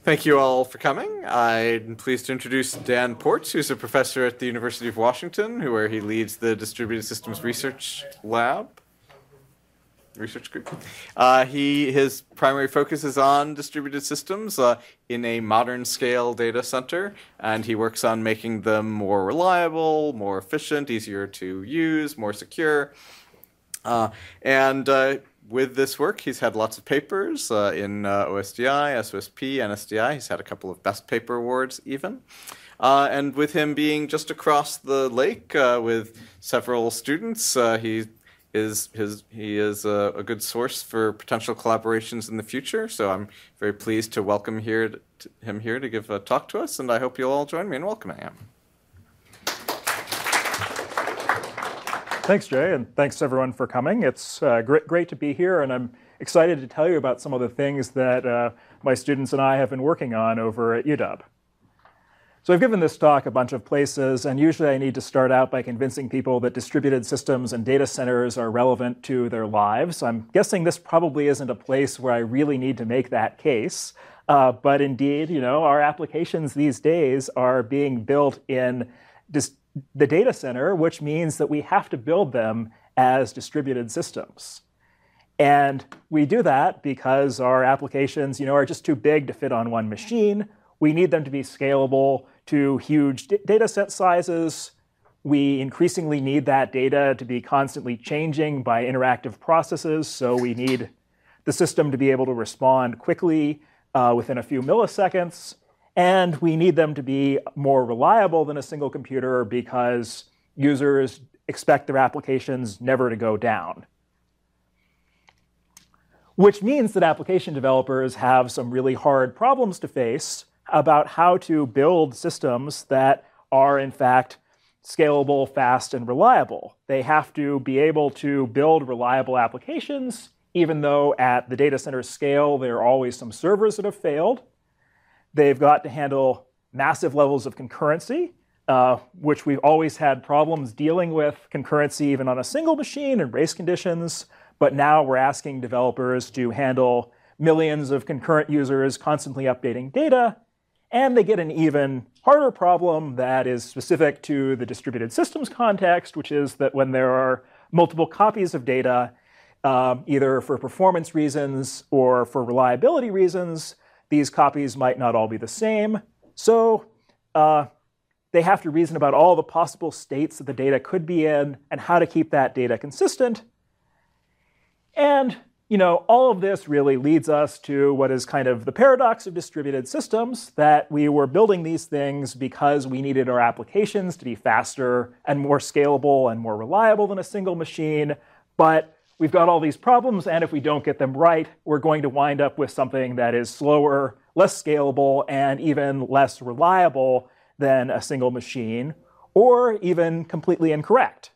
Thank you all for coming. I'm pleased to introduce Dan Ports, who's a professor at the University of Washington, where he leads the Distributed Systems Research Group. His primary focus is on distributed systems in a modern scale data center, and he works on making them more reliable, more efficient, easier to use, more secure. With this work, he's had lots of papers in OSDI, SOSP, NSDI. He's had a couple of Best Paper Awards even. And with him being just across the lake with several students, he is a good source for potential collaborations in the future. So I'm very pleased to welcome him here to give a talk to us, and I hope you'll all join me in welcoming him. Thanks, Jay, and thanks everyone for coming. It's great to be here, and I'm excited to tell you about some of the things that my students and I have been working on over at UW. So I've given this talk a bunch of places, and usually I need to start out by convincing people that distributed systems and data centers are relevant to their lives. I'm guessing this probably isn't a place where I really need to make that case, but indeed, our applications these days are being built in the data center, which means that we have to build them as distributed systems. And we do that because our applications, are just too big to fit on one machine. We need them to be scalable to huge data set sizes. We increasingly need that data to be constantly changing by interactive processes, so we need the system to be able to respond quickly within a few milliseconds. And we need them to be more reliable than a single computer because users expect their applications never to go down. Which means that application developers have some really hard problems to face about how to build systems that are, in fact, scalable, fast, and reliable. They have to be able to build reliable applications, even though at the data center scale, there are always some servers that have failed. They've got to handle massive levels of concurrency, which we've always had problems dealing with concurrency even on a single machine and race conditions. But now we're asking developers to handle millions of concurrent users constantly updating data. And they get an even harder problem that is specific to the distributed systems context, which is that when there are multiple copies of data, either for performance reasons or for reliability reasons, these copies might not all be the same. So they have to reason about all the possible states that the data could be in and how to keep that data consistent. And all of this really leads us to what is kind of the paradox of distributed systems, that we were building these things because we needed our applications to be faster and more scalable and more reliable than a single machine. But we've got all these problems, and if we don't get them right, we're going to wind up with something that is slower, less scalable, and even less reliable than a single machine, or even completely incorrect.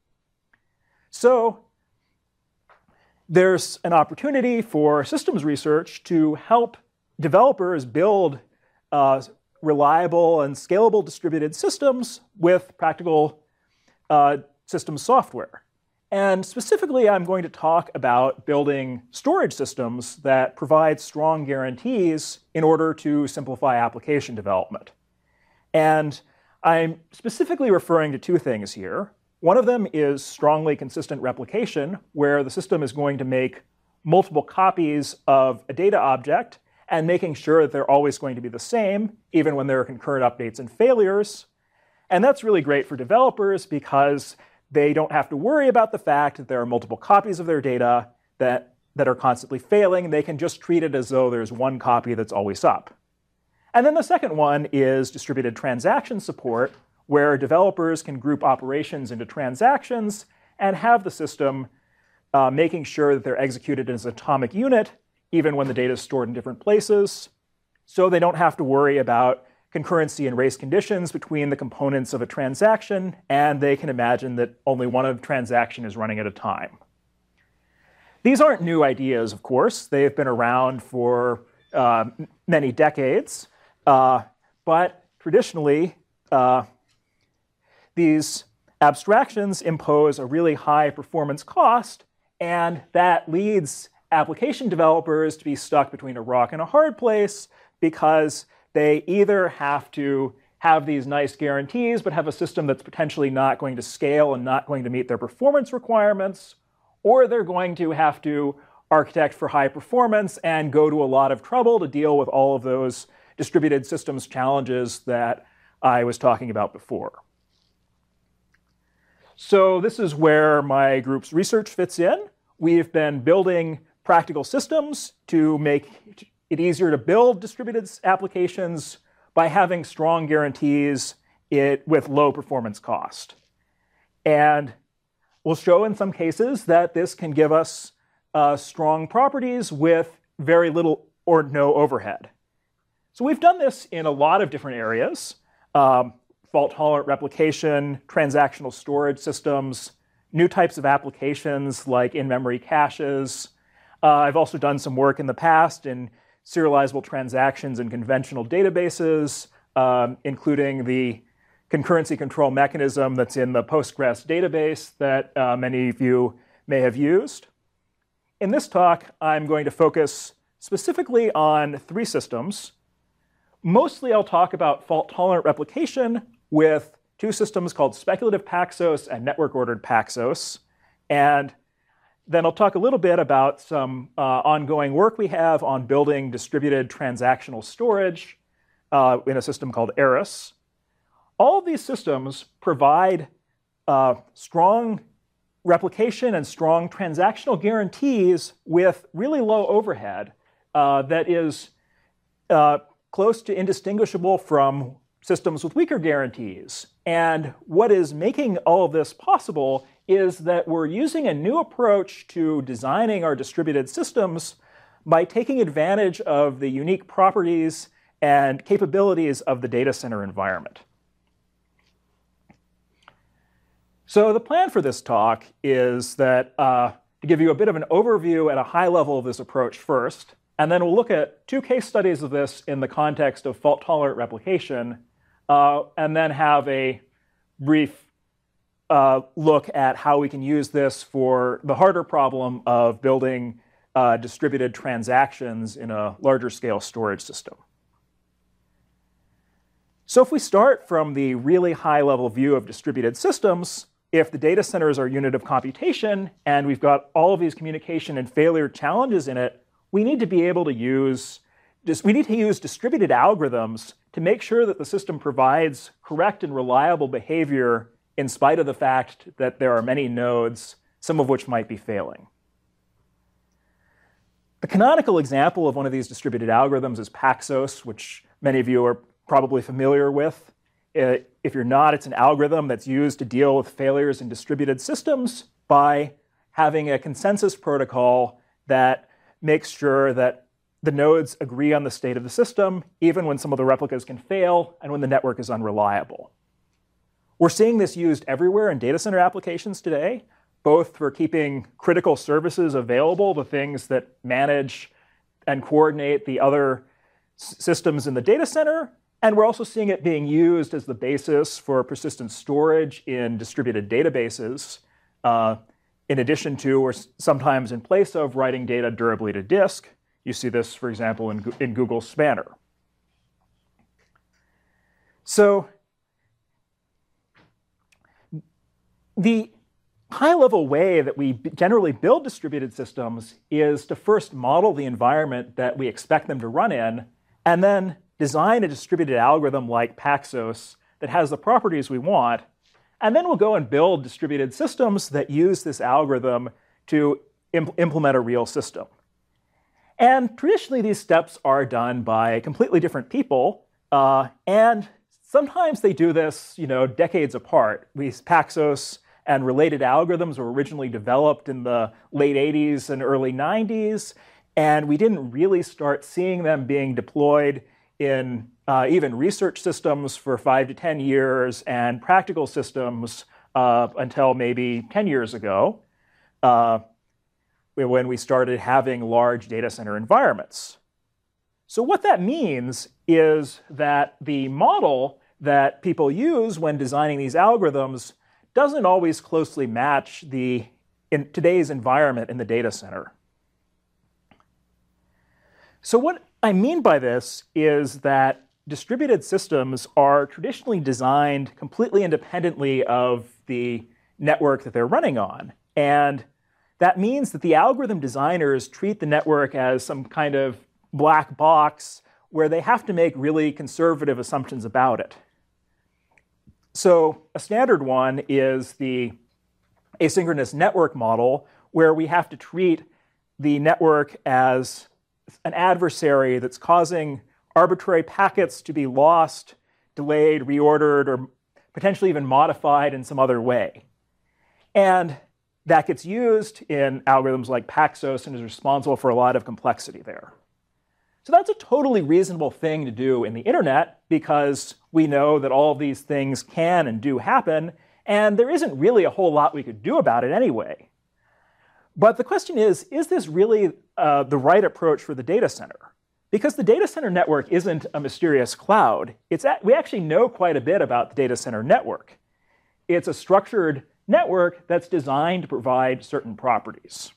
So there's an opportunity for systems research to help developers build reliable and scalable distributed systems with practical systems software. And specifically, I'm going to talk about building storage systems that provide strong guarantees in order to simplify application development. And I'm specifically referring to two things here. One of them is strongly consistent replication, where the system is going to make multiple copies of a data object and making sure that they're always going to be the same, even when there are concurrent updates and failures. And that's really great for developers because they don't have to worry about the fact that there are multiple copies of their data that are constantly failing. They can just treat it as though there's one copy that's always up. And then the second one is distributed transaction support, where developers can group operations into transactions and have the system making sure that they're executed as an atomic unit, even when the data is stored in different places. So they don't have to worry about concurrency and race conditions between the components of a transaction, and they can imagine that only one transaction is running at a time. These aren't new ideas, of course. They have been around for many decades, but traditionally, these abstractions impose a really high performance cost, and that leads application developers to be stuck between a rock and a hard place because they either have to have these nice guarantees, but have a system that's potentially not going to scale and not going to meet their performance requirements, or they're going to have to architect for high performance and go to a lot of trouble to deal with all of those distributed systems challenges that I was talking about before. So this is where my group's research fits in. We've been building practical systems to make it easier to build distributed applications by having strong guarantees with low performance cost. And we'll show in some cases that this can give us strong properties with very little or no overhead. So we've done this in a lot of different areas. Fault-tolerant replication, transactional storage systems, new types of applications like in-memory caches. I've also done some work in the past in serializable transactions in conventional databases, including the concurrency control mechanism that's in the Postgres database that many of you may have used. In this talk, I'm going to focus specifically on 3 systems. Mostly I'll talk about fault-tolerant replication with 2 systems called speculative Paxos and network-ordered Paxos. And then I'll talk a little bit about some ongoing work we have on building distributed transactional storage in a system called Eris. All of these systems provide strong replication and strong transactional guarantees with really low overhead that is close to indistinguishable from systems with weaker guarantees. And what is making all of this possible is that we're using a new approach to designing our distributed systems by taking advantage of the unique properties and capabilities of the data center environment. So the plan for this talk is that to give you a bit of an overview at a high level of this approach first, and then we'll look at 2 case studies of this in the context of fault-tolerant replication, and then have a brief look at how we can use this for the harder problem of building distributed transactions in a larger scale storage system. So if we start from the really high level view of distributed systems, if the data center is our unit of computation and we've got all of these communication and failure challenges in it, we need to be able to use distributed algorithms to make sure that the system provides correct and reliable behavior in spite of the fact that there are many nodes, some of which might be failing. The canonical example of one of these distributed algorithms is Paxos, which many of you are probably familiar with. If you're not, it's an algorithm that's used to deal with failures in distributed systems by having a consensus protocol that makes sure that the nodes agree on the state of the system, even when some of the replicas can fail and when the network is unreliable. We're seeing this used everywhere in data center applications today, both for keeping critical services available, the things that manage and coordinate the other systems in the data center, and we're also seeing it being used as the basis for persistent storage in distributed databases, in addition to, or sometimes in place of, writing data durably to disk. You see this, for example, in Google Spanner. So the high-level way that we generally build distributed systems is to first model the environment that we expect them to run in, and then design a distributed algorithm like Paxos that has the properties we want, and then we'll go and build distributed systems that use this algorithm to implement a real system. And traditionally, these steps are done by completely different people, and sometimes they do this, decades apart. Paxos and related algorithms were originally developed in the late 80s and early 90s, and we didn't really start seeing them being deployed in even research systems for 5 to 10 years and practical systems until maybe 10 years ago, when we started having large data center environments. So what that means is that the model that people use when designing these algorithms doesn't always closely match in today's environment in the data center. So what I mean by this is that distributed systems are traditionally designed completely independently of the network that they're running on. And that means that the algorithm designers treat the network as some kind of black box where they have to make really conservative assumptions about it. So a standard one is the asynchronous network model, where we have to treat the network as an adversary that's causing arbitrary packets to be lost, delayed, reordered, or potentially even modified in some other way. And that gets used in algorithms like Paxos and is responsible for a lot of complexity there. So that's a totally reasonable thing to do in the internet because we know that all of these things can and do happen, and there isn't really a whole lot we could do about it anyway. But the question is this really the right approach for the data center? Because the data center network isn't a mysterious cloud. We actually know quite a bit about the data center network. It's a structured network that's designed to provide certain properties.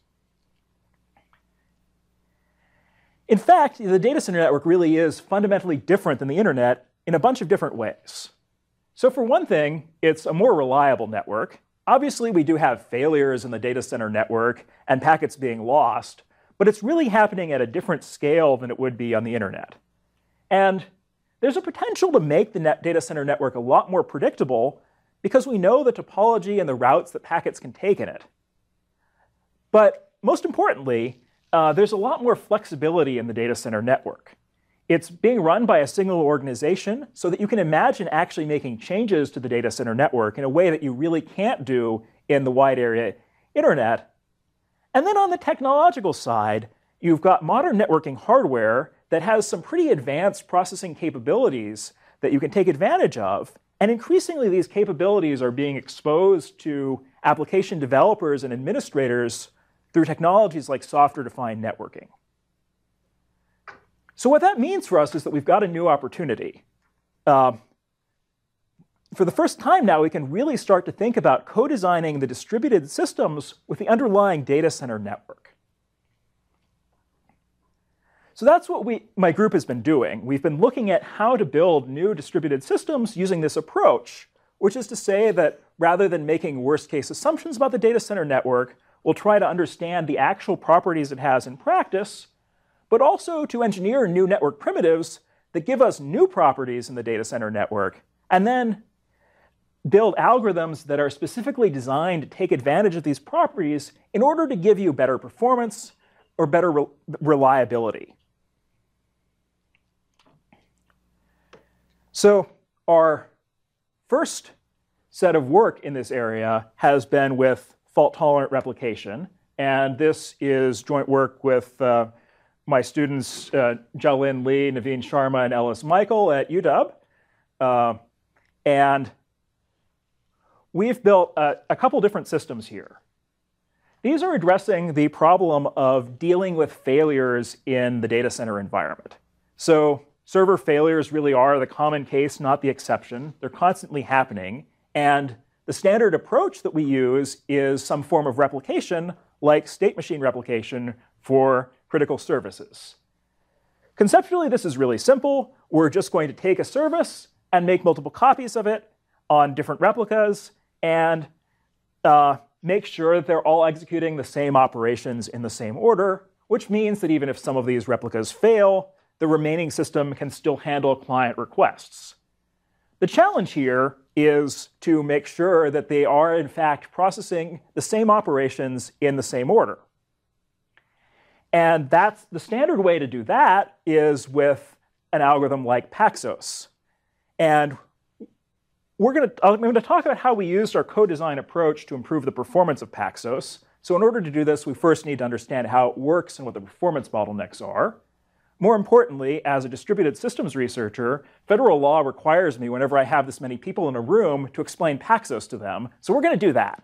In fact, the data center network really is fundamentally different than the internet in a bunch of different ways. So for one thing, it's a more reliable network. Obviously, we do have failures in the data center network and packets being lost, but it's really happening at a different scale than it would be on the internet. And there's a potential to make the data center network a lot more predictable because we know the topology and the routes that packets can take in it. But most importantly, there's a lot more flexibility in the data center network. It's being run by a single organization so that you can imagine actually making changes to the data center network in a way that you really can't do in the wide area internet. And then on the technological side, you've got modern networking hardware that has some pretty advanced processing capabilities that you can take advantage of. And increasingly, these capabilities are being exposed to application developers and administrators through technologies like software-defined networking. So what that means for us is that we've got a new opportunity. For the first time now, we can really start to think about co-designing the distributed systems with the underlying data center network. So that's what my group has been doing. We've been looking at how to build new distributed systems using this approach, which is to say that rather than making worst-case assumptions about the data center network, we'll try to understand the actual properties it has in practice, but also to engineer new network primitives that give us new properties in the data center network, and then build algorithms that are specifically designed to take advantage of these properties in order to give you better performance or better reliability. So our first set of work in this area has been with fault-tolerant replication, and this is joint work with my students Jalin Lee, Naveen Sharma, and Ellis Michael at UW. And we've built a couple different systems here. These are addressing the problem of dealing with failures in the data center environment. So server failures really are the common case, not the exception. They're constantly happening. And the standard approach that we use is some form of replication, like state machine replication for critical services. Conceptually, this is really simple. We're just going to take a service and make multiple copies of it on different replicas and make sure that they're all executing the same operations in the same order, which means that even if some of these replicas fail, the remaining system can still handle client requests. The challenge here is to make sure that they are, in fact, processing the same operations in the same order. And that's the standard way to do that is with an algorithm like Paxos. And I'm going to talk about how we used our co-design approach to improve the performance of Paxos. So in order to do this, we first need to understand how it works and what the performance bottlenecks are. More importantly, as a distributed systems researcher, federal law requires me, whenever I have this many people in a room, to explain Paxos to them. So we're going to do that.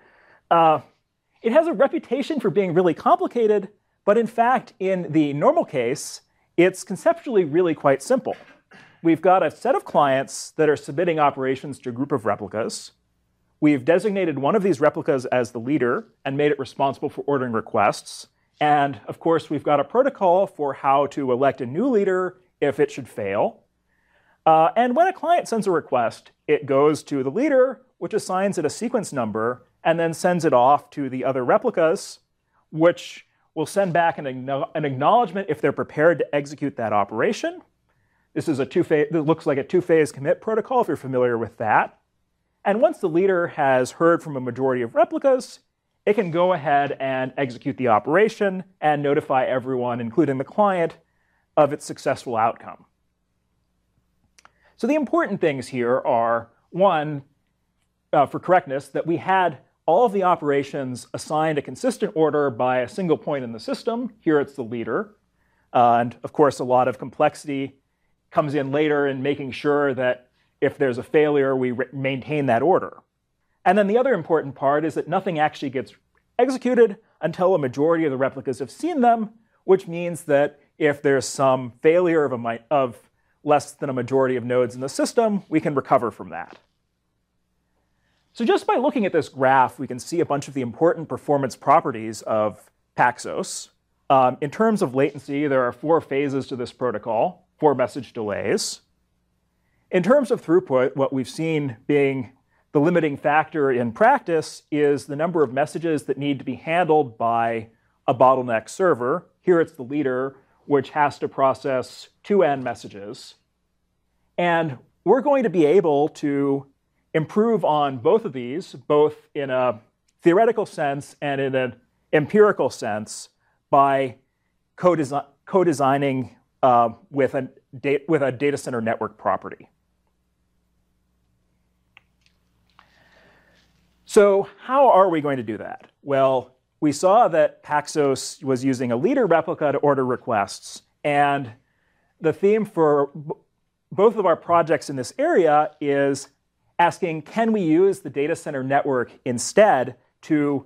It has a reputation for being really complicated, but in fact, in the normal case, it's conceptually really quite simple. We've got a set of clients that are submitting operations to a group of replicas. We've designated one of these replicas as the leader and made it responsible for ordering requests. And of course, we've got a protocol for how to elect a new leader if it should fail. And when a client sends a request, it goes to the leader, which assigns it a sequence number, and then sends it off to the other replicas, which will send back an acknowledgement if they're prepared to execute that operation. This is it looks like a two-phase commit protocol, if you're familiar with that. And once the leader has heard from a majority of replicas, it can go ahead and execute the operation and notify everyone, including the client, of its successful outcome. So the important things here are, one, for correctness, that we had all of the operations assigned a consistent order by a single point in the system. Here it's the leader. And of course, a lot of complexity comes in later in making sure that if there's a failure, we maintain that order. And then the other important part is that nothing actually gets executed until a majority of the replicas have seen them, which means that if there's some failure of less than a majority of nodes in the system, we can recover from that. So just by looking at this graph, we can see a bunch of the important performance properties of Paxos. In terms of latency, there are 4 phases to this protocol, 4 message delays. In terms of throughput, what we've seen being the limiting factor in practice is the number of messages that need to be handled by a bottleneck server. Here it's the leader, which has to process 2n messages. And we're going to be able to improve on both of these, both in a theoretical sense and in an empirical sense, by co-designing with a data center network property. So how are we going to do that? Well, we saw that Paxos was using a leader replica to order requests, and the theme for both of our projects in this area is asking, can we use the data center network instead to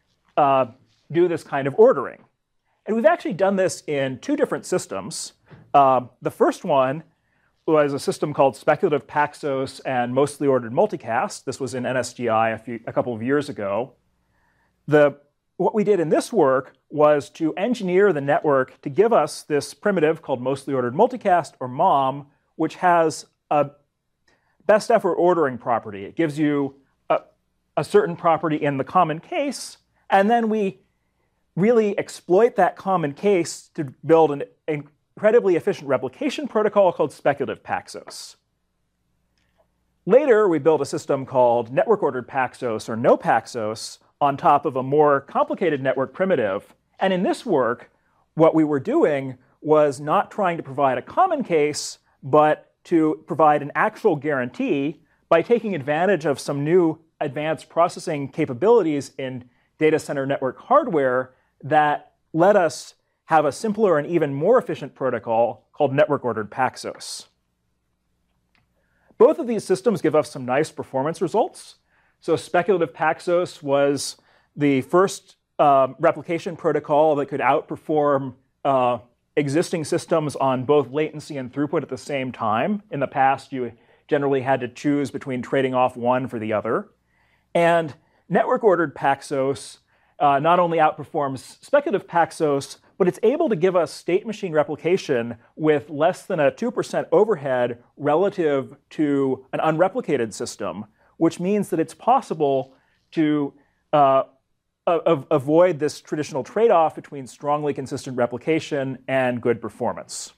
do this kind of ordering? And we've actually done this in 2 different systems. The first one was a system called Speculative Paxos and Mostly Ordered Multicast. This was in NSGI a couple of years ago. What we did in this work was to engineer the network to give us this primitive called Mostly Ordered Multicast, or MOM, which has a best effort ordering property. It gives you a certain property in the common case, and then we really exploit that common case to build an incredibly efficient replication protocol called Speculative Paxos. Later, we built a system called Network Ordered Paxos, or NoPaxos, on top of a more complicated network primitive. And in this work, what we were doing was not trying to provide a common case, but to provide an actual guarantee by taking advantage of some new advanced processing capabilities in data center network hardware that let us have a simpler and even more efficient protocol called Network Ordered Paxos. Both of these systems give us some nice performance results. So Speculative Paxos was the first replication protocol that could outperform existing systems on both latency and throughput at the same time. In the past, you generally had to choose between trading off one for the other. And Network Ordered Paxos not only outperforms Speculative Paxos, but it's able to give us state machine replication with less than a 2% overhead relative to an unreplicated system, which means that it's possible to avoid this traditional trade-off between strongly consistent replication and good performance.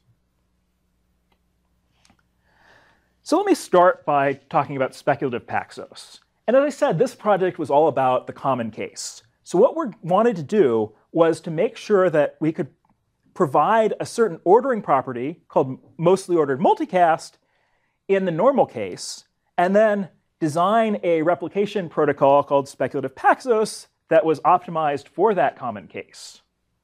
So let me start by talking about Speculative Paxos. And as I said, this project was all about the common case. So what we wanted to do was to make sure that we could provide a certain ordering property called Mostly Ordered Multicast in the normal case, and then design a replication protocol called Speculative Paxos that was optimized for that common case.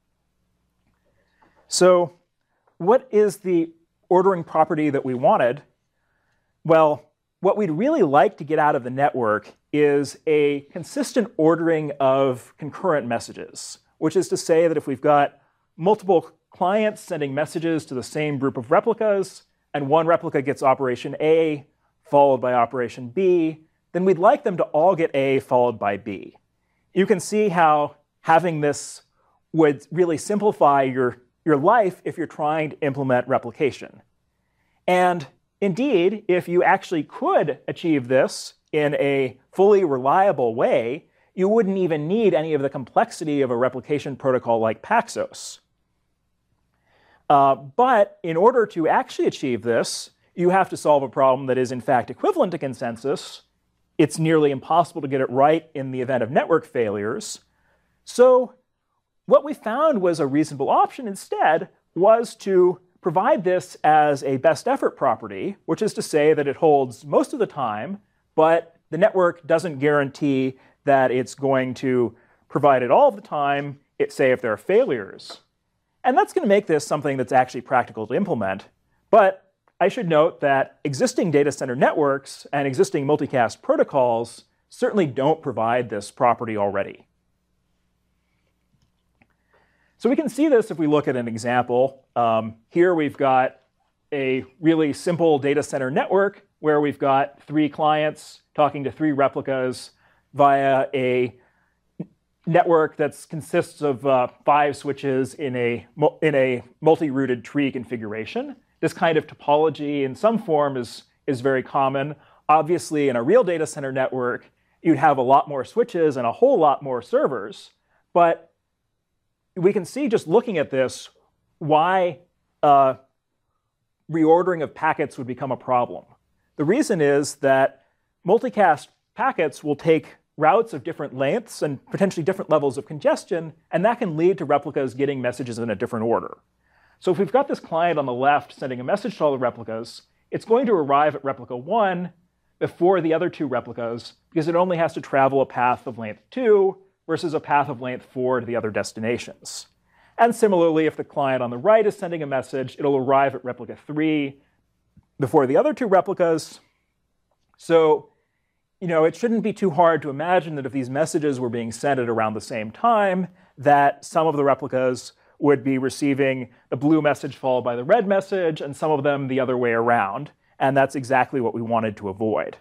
So what is the ordering property that we wanted? Well, what we'd really like to get out of the network is a consistent ordering of concurrent messages, which is to say that if we've got multiple clients sending messages to the same group of replicas, and one replica gets operation A followed by operation B, then we'd like them to all get A followed by B. You can see how having this would really simplify your life if you're trying to implement replication. And indeed, if you actually could achieve this in a fully reliable way, you wouldn't even need any of the complexity of a replication protocol like Paxos. But in order to actually achieve this, you have to solve a problem that is in fact equivalent to consensus. It's nearly impossible to get it right in the event of network failures. So what we found was a reasonable option instead was to provide this as a best effort property, which is to say that it holds most of the time, but the network doesn't guarantee that it's going to provide it all of the time, say if there are failures. And that's going to make this something that's actually practical to implement. But I should note that existing data center networks and existing multicast protocols certainly don't provide this property already. So we can see this if we look at an example. Here we've got a really simple data center network where we've got 3 clients talking to 3 replicas via a network that consists of 5 switches in a multi-rooted tree configuration. This kind of topology in some form is very common. Obviously, in a real data center network, you'd have a lot more switches and a whole lot more servers. But we can see just looking at this why reordering of packets would become a problem. The reason is that multicast packets will take routes of different lengths and potentially different levels of congestion, and that can lead to replicas getting messages in a different order. So if we've got this client on the left sending a message to all the replicas, it's going to arrive at replica 1 before the other 2 replicas because it only has to travel a path of length 2 versus a path of length 4 to the other destinations. And similarly, if the client on the right is sending a message, it'll arrive at replica 3 before the other 2 replicas. So it shouldn't be too hard to imagine that if these messages were being sent at around the same time, that some of the replicas would be receiving the blue message followed by the red message, and some of them the other way around. And that's exactly what we wanted to avoid.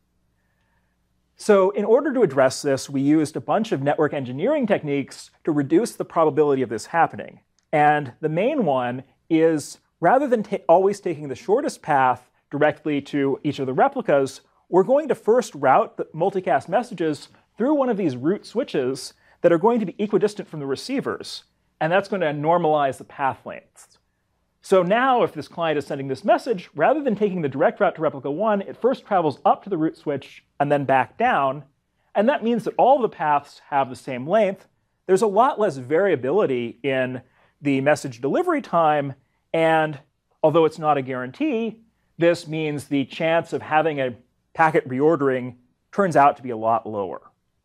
So in order to address this, we used a bunch of network engineering techniques to reduce the probability of this happening. And the main one is, rather than always taking the shortest path directly to each of the replicas, we're going to first route the multicast messages through one of these root switches that are going to be equidistant from the receivers. And that's going to normalize the path lengths. So now if this client is sending this message, rather than taking the direct route to replica 1, it first travels up to the root switch and then back down. And that means that all of the paths have the same length. There's a lot less variability in the message delivery time. And although it's not a guarantee, this means the chance of having a packet reordering turns out to be a lot lower.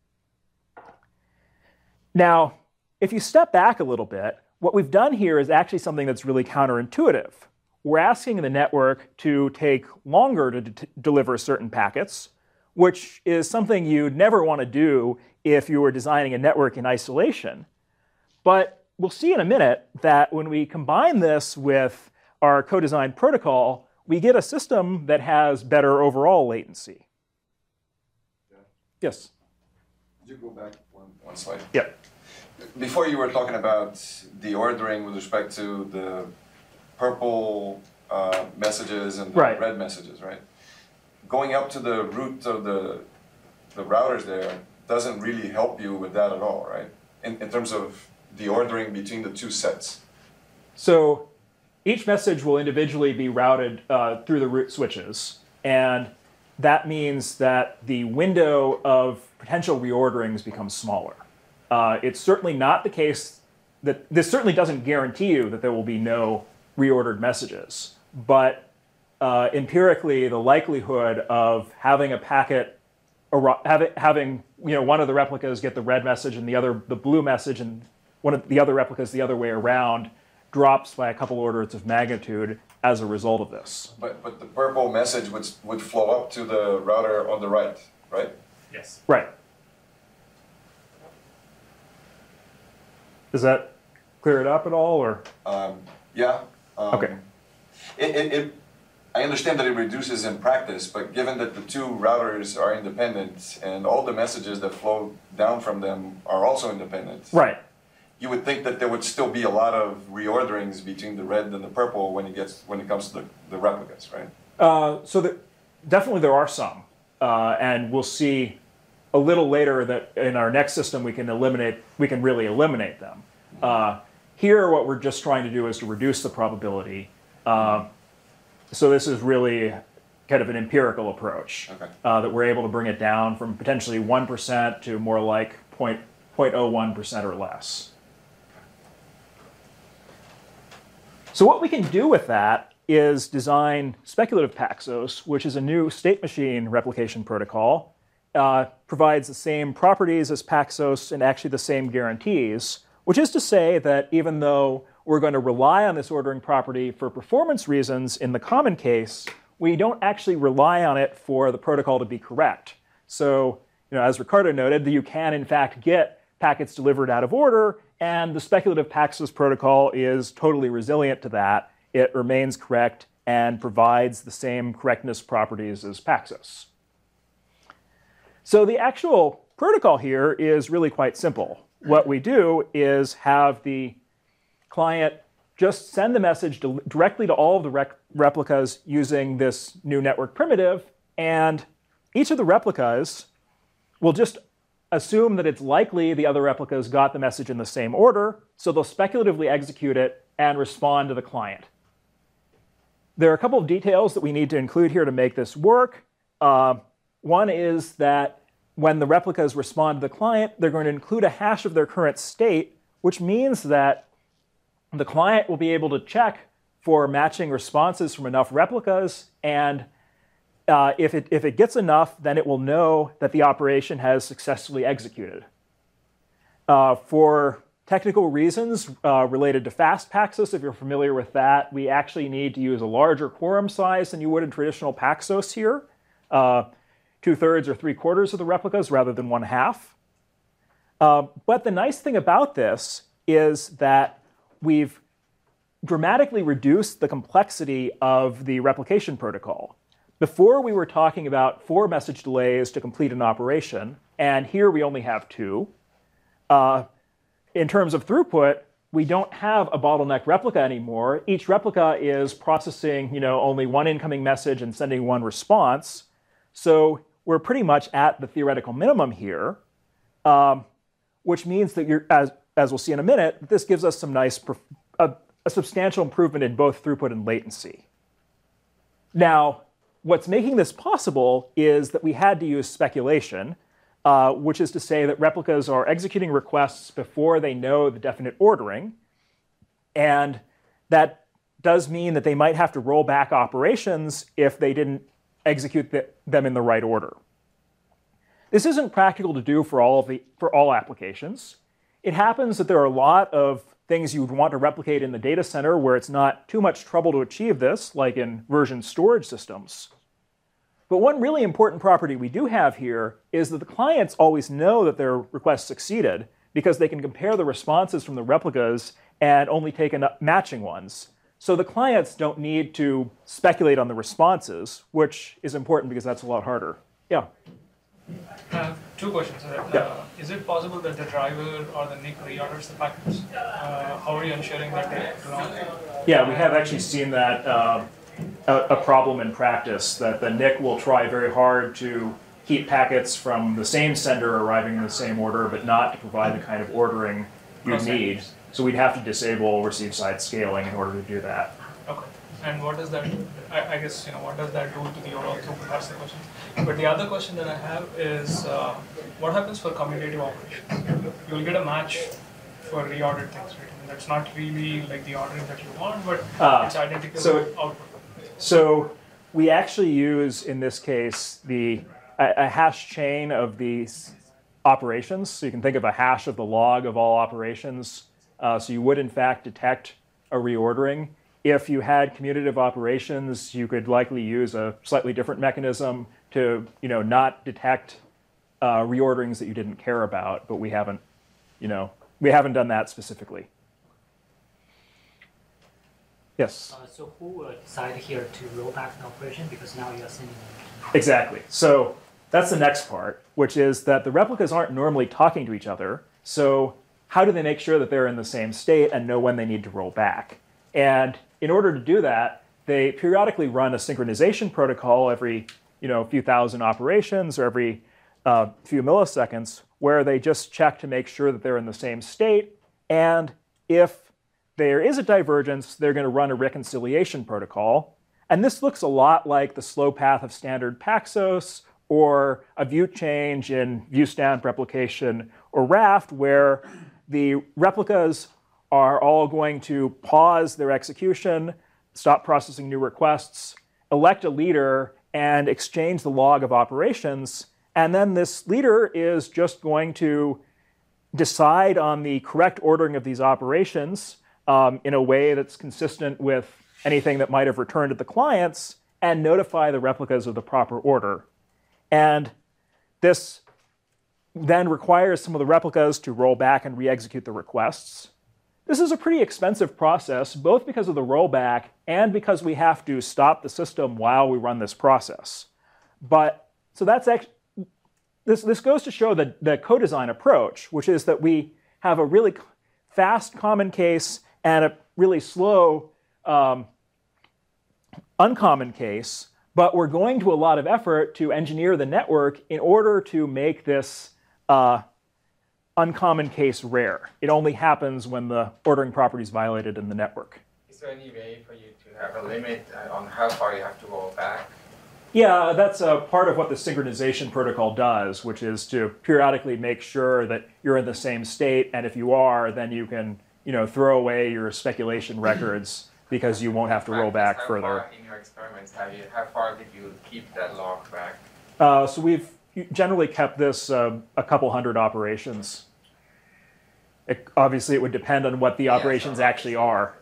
Now, if you step back a little bit, what we've done here is actually something that's really counterintuitive. We're asking the network to take longer to deliver certain packets, which is something you'd never want to do if you were designing a network in isolation. But we'll see in a minute that when we combine this with our co-designed protocol, we get a system that has better overall latency. Yeah. Yes? Could you go back one slide? Yep. Before you were talking about the ordering with respect to the purple messages and the red messages, right? Going up to the root of the routers there doesn't really help you with that at all, right? In terms of the ordering between the 2 sets. So each message will individually be routed through the root switches. And that means that the window of potential reorderings becomes smaller. It's certainly not the case that this certainly doesn't guarantee you that there will be no reordered messages. But empirically, the likelihood of having a packet, having one of the replicas get the red message and the other the blue message, and one of the other replicas the other way around, drops by a couple orders of magnitude as a result of this. But the purple message would flow up to the router on the right, right? Yes. Right. Does that clear it up at all, or? Yeah. Okay. I understand that it reduces in practice, but given that the 2 routers are independent and all the messages that flow down from them are also independent. Right. you would think that there would still be a lot of reorderings between the red and the purple when it comes to the replicas, right? Definitely there are some, and we'll see a little later that in our next system we can really eliminate them. Here, what we're just trying to do is to reduce the probability. So this is really kind of an empirical approach, okay. That we're able to bring it down from potentially 1% to more like 0.01% or less. So what we can do with that is design speculative Paxos, which is a new state machine replication protocol. Provides the same properties as Paxos and actually the same guarantees, which is to say that even though we're going to rely on this ordering property for performance reasons in the common case, we don't actually rely on it for the protocol to be correct. So, as Ricardo noted, you can in fact get packets delivered out of order, and the speculative Paxos protocol is totally resilient to that. It remains correct and provides the same correctness properties as Paxos. So the actual protocol here is really quite simple. What we do is have the client just send the message directly to all of the replicas using this new network primitive, and each of the replicas will just assume that it's likely the other replicas got the message in the same order, so they'll speculatively execute it and respond to the client. There are a couple of details that we need to include here to make this work. One is that when the replicas respond to the client, they're going to include a hash of their current state, which means that the client will be able to check for matching responses from enough replicas, and if it gets enough, then it will know that the operation has successfully executed. For technical reasons related to fast Paxos, if you're familiar with that, we actually need to use a larger quorum size than you would in traditional Paxos here. 2/3 or 3/4 of the replicas rather than 1/2. But the nice thing about this is that we've dramatically reduced the complexity of the replication protocol. Before we were talking about 4 message delays to complete an operation, and here we only have 2. In terms of throughput, we don't have a bottleneck replica anymore. Each replica is processing, only 1 incoming message and sending 1 response. So we're pretty much at the theoretical minimum here, which means that as we'll see in a minute, this gives us some nice, a substantial improvement in both throughput and latency. Now, what's making this possible is that we had to use speculation, which is to say that replicas are executing requests before they know the definite ordering. And that does mean that they might have to roll back operations if they didn't execute them in the right order. This isn't practical to do for all applications. It happens that there are a lot of things you would want to replicate in the data center where it's not too much trouble to achieve this, like in version storage systems. But one really important property we do have here is that the clients always know that their request succeeded because they can compare the responses from the replicas and only take matching ones. So the clients don't need to speculate on the responses, which is important because that's a lot harder. Yeah? I have 2 questions. Is it possible that the driver or the NIC reorders the packets? How are you ensuring that they do not? Yeah, we have actually seen that a problem in practice, that the NIC will try very hard to keep packets from the same sender arriving in the same order, but not to provide the kind of ordering you need. So we'd have to disable receive-side scaling in order to do that. Okay. And what does that, I guess, what does that do to the overall throughput? That's the question. But the other question that I have is, what happens for commutative operations? You'll get a match for reordered things, right? And that's not really like the ordering that you want, but it's identical output. So we actually use, in this case, a hash chain of these operations. So you can think of a hash of the log of all operations. So you would, in fact, detect a reordering. If you had commutative operations, you could likely use a slightly different mechanism to, not detect reorderings that you didn't care about. But we haven't done that specifically. Yes. So who would decide here to roll back the operation because now you're sending them? Exactly. So that's the next part, which is that the replicas aren't normally talking to each other. So how do they make sure that they're in the same state and know when they need to roll back? And in order to do that, they periodically run a synchronization protocol every few thousand operations or every few milliseconds, where they just check to make sure that they're in the same state. And if there is a divergence, they're going to run a reconciliation protocol. And this looks a lot like the slow path of standard Paxos or a view change in ViewStamp replication or Raft, where the replicas are all going to pause their execution, stop processing new requests, elect a leader, and exchange the log of operations. And then this leader is just going to decide on the correct ordering of these operations in a way that's consistent with anything that might have returned at the clients, and notify the replicas of the proper order. And this then requires some of the replicas to roll back and re-execute the requests. This is a pretty expensive process, both because of the rollback and because we have to stop the system while we run this process. So that's actually, this goes to show the co-design approach, which is that we have a really fast common case and a really slow uncommon case, but we're going to a lot of effort to engineer the network in order to make this uncommon case rare. It only happens when the ordering property is violated in the network. Is there any way for you to have a limit on how far you have to roll back? Yeah, that's a part of what the synchronization protocol does, which is to periodically make sure that you're in the same state, and if you are, then you can throw away your speculation records because you won't have to roll back further. How far in your experiments how far did you keep that log back? So we've generally kept this a couple hundred operations. Obviously, it would depend on what the operations actually are.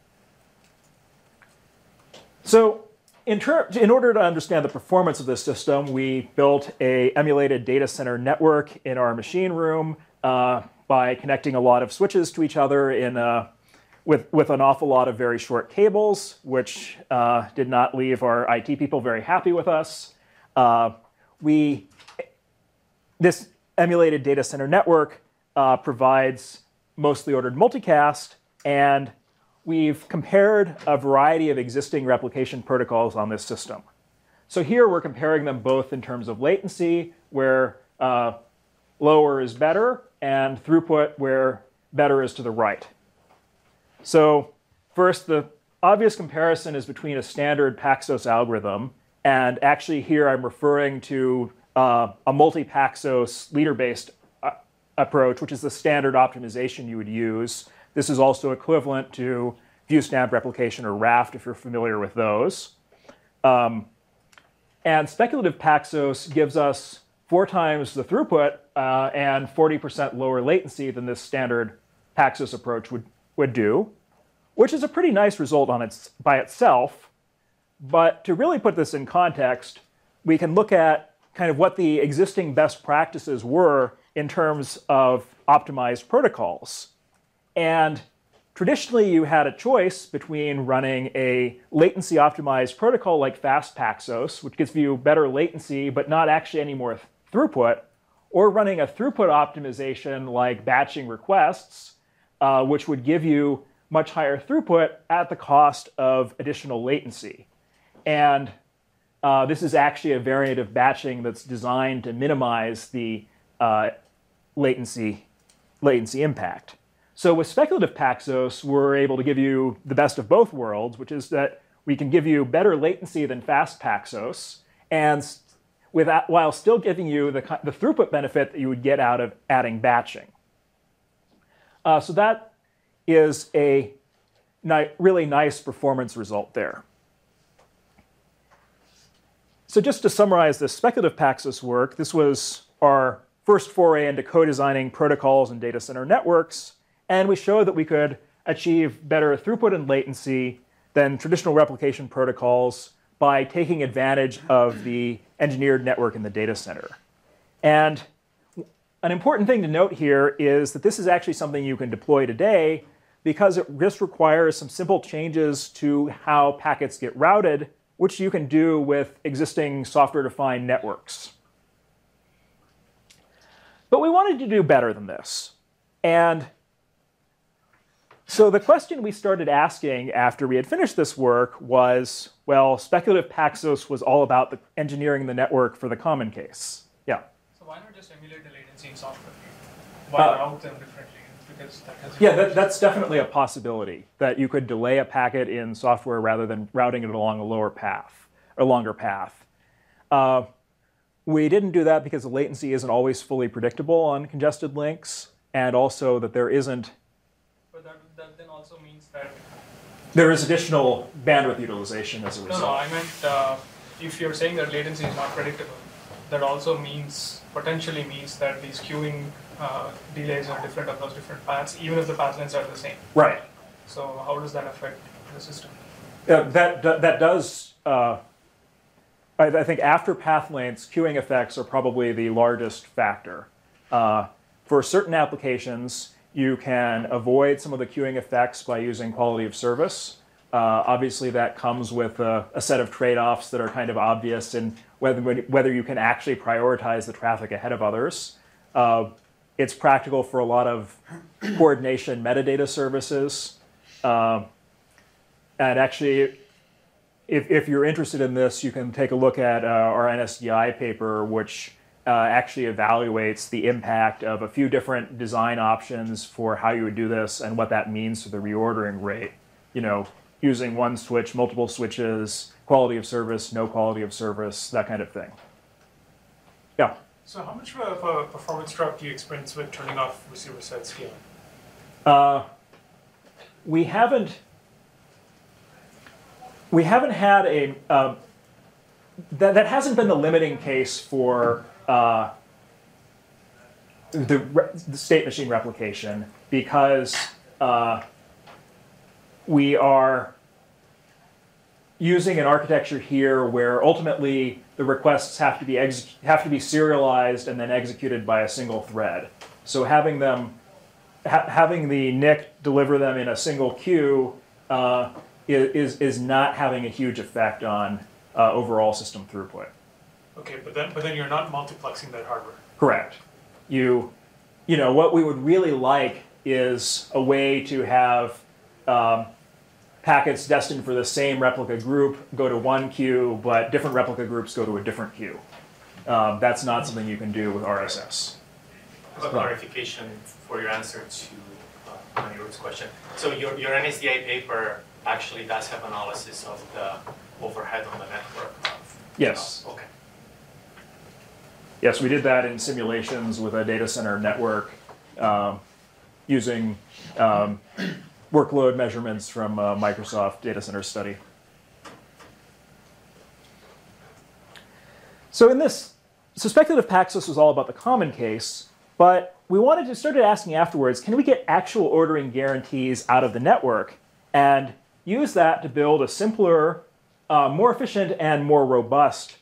So in order to understand the performance of this system, we built an emulated data center network in our machine room by connecting a lot of switches to each other with an awful lot of very short cables, which did not leave our IT people very happy with us. This emulated data center network provides mostly ordered multicast, and we've compared a variety of existing replication protocols on this system. So here we're comparing them both in terms of latency, where lower is better, and throughput, where better is to the right. So first, the obvious comparison is between a standard Paxos algorithm, and actually here I'm referring to a multi-Paxos leader-based approach, which is the standard optimization you would use. This is also equivalent to ViewStamp replication or Raft, if you're familiar with those. And speculative Paxos gives us 4 times the throughput and 40% lower latency than this standard Paxos approach would do, which is a pretty nice result by itself. But to really put this in context, we can look at kind of what the existing best practices were in terms of optimized protocols. And traditionally, you had a choice between running a latency optimized protocol like Fast Paxos, which gives you better latency but not actually any more throughput, or running a throughput optimization like batching requests, which would give you much higher throughput at the cost of additional latency. And this is actually a variant of batching that's designed to minimize the latency impact. So with speculative Paxos, we're able to give you the best of both worlds, which is that we can give you better latency than Fast Paxos, and while still giving you the throughput benefit that you would get out of adding batching. So that is a really nice performance result there. So just to summarize this speculative Paxos work, this was our first foray into co-designing protocols and data center networks, and we showed that we could achieve better throughput and latency than traditional replication protocols by taking advantage of the engineered network in the data center. And an important thing to note here is that this is actually something you can deploy today because it just requires some simple changes to how packets get routed, which you can do with existing software-defined networks. But we wanted to do better than this. And So the question we started asking after we had finished this work was, well, speculative Paxos was all about the engineering the network for the common case. Yeah. So why not just emulate the latency in software? Why route them differently? Because that has that's definitely a possibility, that you could delay a packet in software rather than routing it along a longer path. We didn't do that because the latency isn't always fully predictable on congested links, and also that there isn't. But that then also means that there is additional bandwidth utilization as a result. No, I meant if you're saying that latency is not predictable, that also potentially means that these queuing delays are different across different paths, even if the path lengths are the same. Right. So how does that affect the system? That does. I think after path lengths, queuing effects are probably the largest factor. For certain applications, you can avoid some of the queuing effects by using quality of service. Obviously, that comes with a set of trade-offs that are kind of obvious in whether you can actually prioritize the traffic ahead of others. It's practical for a lot of coordination metadata services. And actually, if you're interested in this, you can take a look at our NSDI paper, which actually evaluates the impact of a few different design options for how you would do this and what that means to the reordering rate. You know, using one switch, multiple switches, quality of service, no quality of service, that kind of thing. Yeah? So how much of a performance drop do you experience with turning off receiver-side scaling? We haven't had a that hasn't been the limiting case for the state machine replication, because we are using an architecture here where ultimately the requests have to be serialized and then executed by a single thread. So having the NIC deliver them in a single queue is not having a huge effect on overall system throughput. Okay, but then you're not multiplexing that hardware. Correct. You know, what we would really like is a way to have packets destined for the same replica group go to one queue, but different replica groups go to a different queue. That's not something you can do with RSS. A clarification for your answer to Anirudh's question. So your NSDI paper actually does have analysis of the overhead on the network. Yes. Okay. Yes, we did that in simulations with a data center network using workload measurements from Microsoft Data Center Study. So speculative Paxos was all about the common case, but we started asking afterwards, can we get actual ordering guarantees out of the network and use that to build a simpler, more efficient, and more robust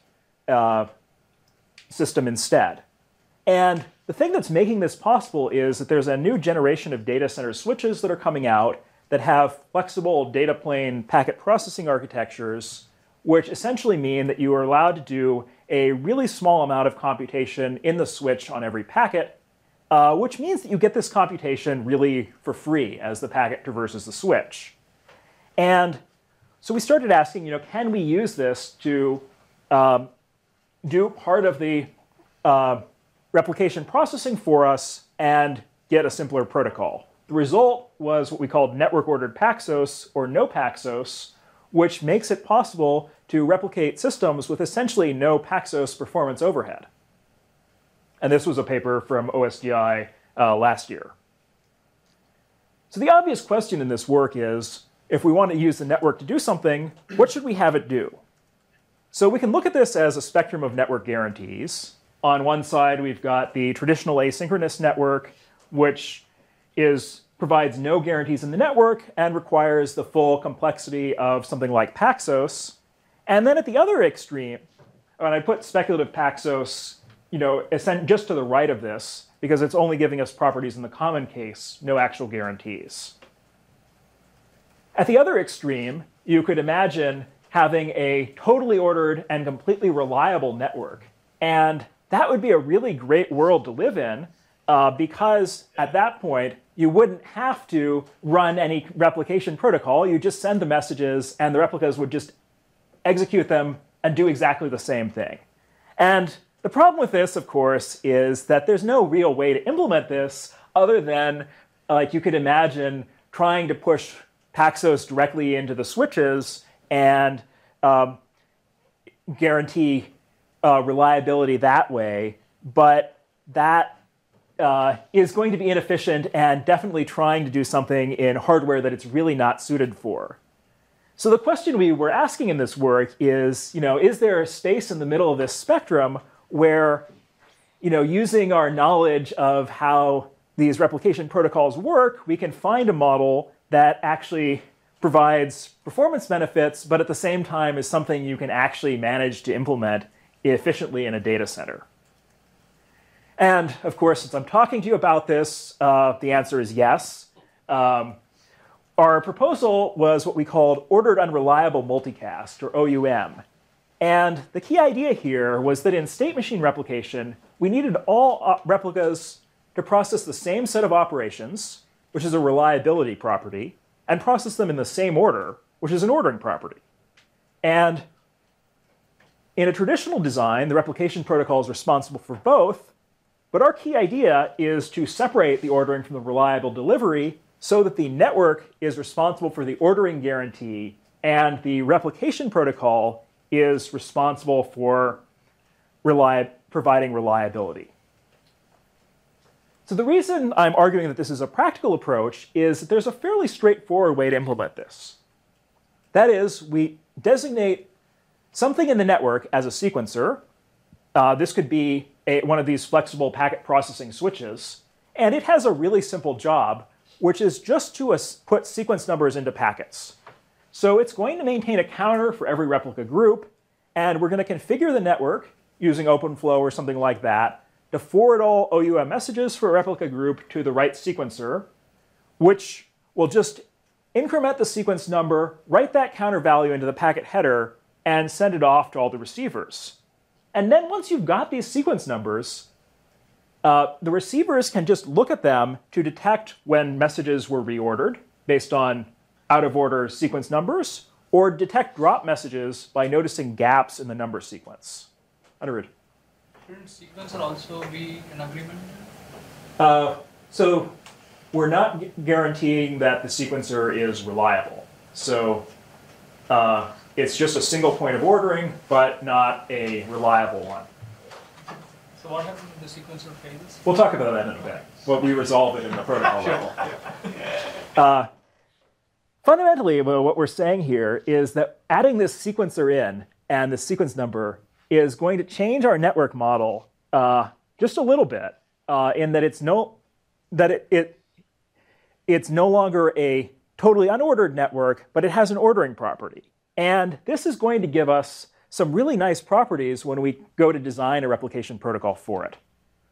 system instead? And the thing that's making this possible is that there's a new generation of data center switches that are coming out that have flexible data plane packet processing architectures, which essentially mean that you are allowed to do a really small amount of computation in the switch on every packet, which means that you get this computation really for free as the packet traverses the switch. And so we started asking, can we use this to do part of the replication processing for us and get a simpler protocol? The result was what we called network-ordered Paxos, or no Paxos, which makes it possible to replicate systems with essentially no Paxos performance overhead. And this was a paper from OSDI last year. So the obvious question in this work is, if we want to use the network to do something, what should we have it do? So we can look at this as a spectrum of network guarantees. On one side, we've got the traditional asynchronous network, which provides no guarantees in the network and requires the full complexity of something like Paxos. And then at the other extreme, and I put speculative Paxos, just to the right of this, because it's only giving us properties in the common case, no actual guarantees. At the other extreme, you could imagine having a totally ordered and completely reliable network. And that would be a really great world to live in because at that point, you wouldn't have to run any replication protocol. You just send the messages, and the replicas would just execute them and do exactly the same thing. And the problem with this, of course, is that there's no real way to implement this other than, like, you could imagine trying to push Paxos directly into the switches and guarantee reliability that way. But that is going to be inefficient and definitely trying to do something in hardware that it's really not suited for. So the question we were asking in this work is, is there a space in the middle of this spectrum where, using our knowledge of how these replication protocols work, we can find a model that actually provides performance benefits, but at the same time is something you can actually manage to implement efficiently in a data center? And of course, since I'm talking to you about this, the answer is yes. Our proposal was what we called ordered unreliable multicast, or OUM. And the key idea here was that in state machine replication, we needed all replicas to process the same set of operations, which is a reliability property, and process them in the same order, which is an ordering property. And in a traditional design, the replication protocol is responsible for both, but our key idea is to separate the ordering from the reliable delivery so that the network is responsible for the ordering guarantee and the replication protocol is responsible for providing reliability. So the reason I'm arguing that this is a practical approach is that there's a fairly straightforward way to implement this. That is, we designate something in the network as a sequencer. This could be one of these flexible packet processing switches, and it has a really simple job, which is just to put sequence numbers into packets. So it's going to maintain a counter for every replica group, and we're going to configure the network using OpenFlow or something like that to forward all OUM messages for a replica group to the right sequencer, which will just increment the sequence number, write that counter value into the packet header, and send it off to all the receivers. And then once you've got these sequence numbers, the receivers can just look at them to detect when messages were reordered based on out-of-order sequence numbers, or detect drop messages by noticing gaps in the number sequence. Anirudh. Shouldn't sequencer also be an agreement? So we're not guaranteeing that the sequencer is reliable. So it's just a single point of ordering, but not a reliable one. So what happens if the sequencer fails? We'll talk about that in a bit. Well, we resolve it in the protocol level. Fundamentally, what we're saying here is that adding this sequencer in and the sequence number is going to change our network model just a little bit in that it's no longer a totally unordered network, but it has an ordering property. And this is going to give us some really nice properties when we go to design a replication protocol for it.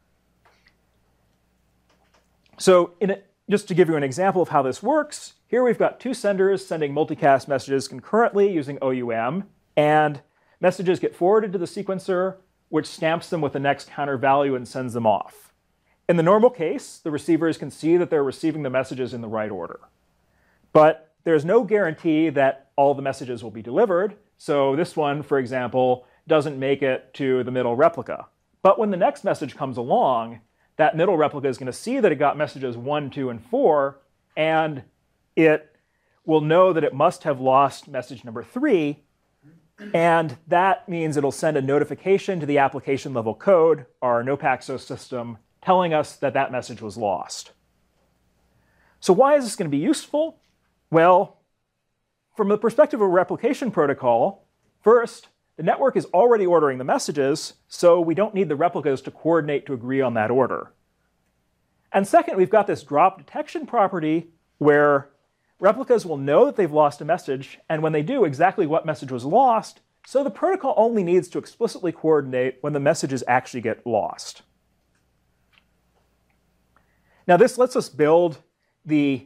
So just to give you an example of how this works, here we've got two senders sending multicast messages concurrently using OUM, and messages get forwarded to the sequencer, which stamps them with the next counter value and sends them off. In the normal case, the receivers can see that they're receiving the messages in the right order. But there's no guarantee that all the messages will be delivered, so this one, for example, doesn't make it to the middle replica. But when the next message comes along, that middle replica is going to see that it got messages 1, 2, and 4, and it will know that it must have lost message number 3, and that means it'll send a notification to the application level code, our NoPaxos system, telling us that that message was lost. So why is this going to be useful? Well, from the perspective of a replication protocol, first, the network is already ordering the messages, so we don't need the replicas to coordinate to agree on that order. And second, we've got this drop detection property where replicas will know that they've lost a message, and when they do, exactly what message was lost, so the protocol only needs to explicitly coordinate when the messages actually get lost. Now this lets us build a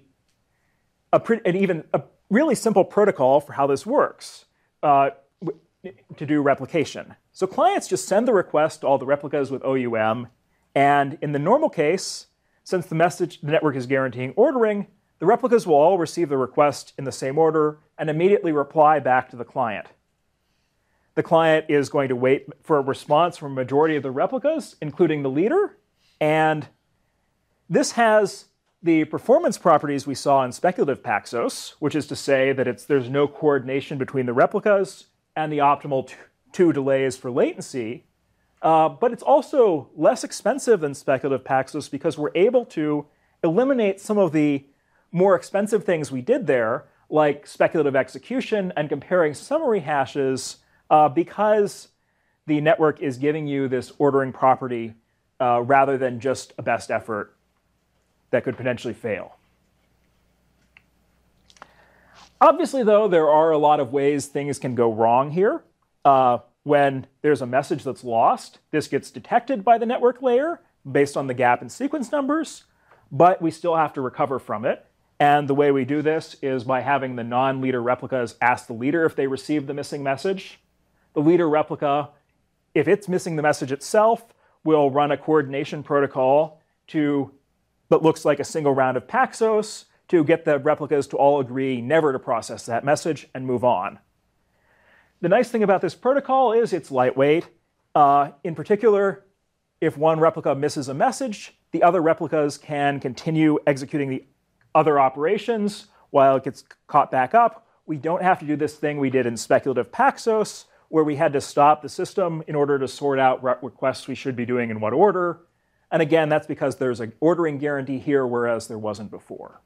really simple protocol for how this works to do replication. So clients just send the request to all the replicas with OUM, And in the normal case, since the network is guaranteeing ordering, the replicas will all receive the request in the same order and immediately reply back to the client. The client is going to wait for a response from a majority of the replicas, including the leader. And this has the performance properties we saw in speculative Paxos, which is to say that there's no coordination between the replicas and the optimal two delays for latency. But it's also less expensive than speculative Paxos because we're able to eliminate some of the more expensive things we did there, like speculative execution and comparing summary hashes, because the network is giving you this ordering property rather than just a best effort that could potentially fail. Obviously, though, there are a lot of ways things can go wrong here. When there's a message that's lost, this gets detected by the network layer based on the gap in sequence numbers, but we still have to recover from it. And the way we do this is by having the non-leader replicas ask the leader if they received the missing message. The leader replica, if it's missing the message itself, will run a coordination protocol that looks like a single round of Paxos to get the replicas to all agree never to process that message and move on. The nice thing about this protocol is it's lightweight. In particular, if one replica misses a message, the other replicas can continue executing the other operations while it gets caught back up. We don't have to do this thing we did in speculative Paxos, where we had to stop the system in order to sort out what requests we should be doing in what order. And again, that's because there's an ordering guarantee here, whereas there wasn't before.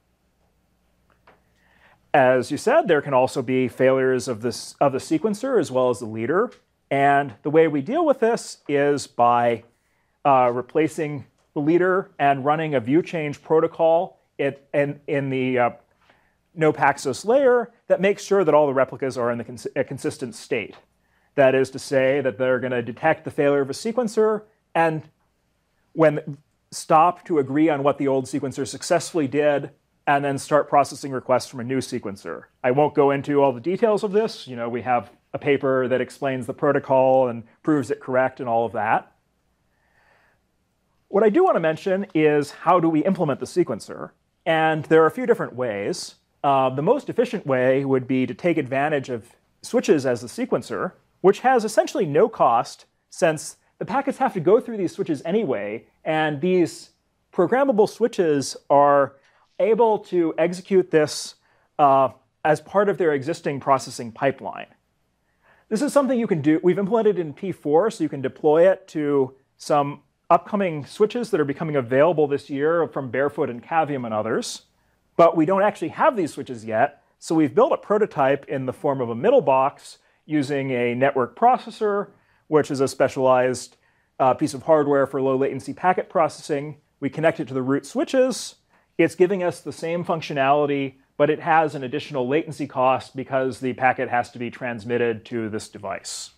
As you said, there can also be failures of the sequencer as well as the leader. And the way we deal with this is by replacing the leader and running a view change protocol in the no Paxos layer that makes sure that all the replicas are in a consistent state. That is to say that they're going to detect the failure of a sequencer and when stop to agree on what the old sequencer successfully did and then start processing requests from a new sequencer. I won't go into all the details of this. We have a paper that explains the protocol and proves it correct and all of that. What I do want to mention is how do we implement the sequencer? And there are a few different ways. The most efficient way would be to take advantage of switches as the sequencer, which has essentially no cost since the packets have to go through these switches anyway, and these programmable switches are able to execute this as part of their existing processing pipeline. This is something you can do. We've implemented in P4, so you can deploy it to some upcoming switches that are becoming available this year from Barefoot and Cavium and others. But we don't actually have these switches yet, so we've built a prototype in the form of a middle box using a network processor, which is a specialized piece of hardware for low latency packet processing. We connect it to the root switches. It's giving us the same functionality, but it has an additional latency cost because the packet has to be transmitted to this device.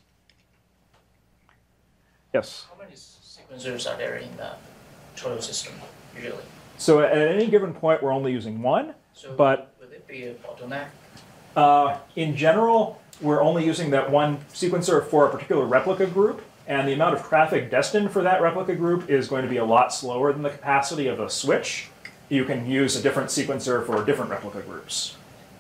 Yes? How many sequencers are there in the total system, usually? So at any given point, we're only using one. So but will it be a bottleneck? In general, we're only using that one sequencer for a particular replica group, and the amount of traffic destined for that replica group is going to be a lot slower than the capacity of a switch. You can use a different sequencer for different replica groups.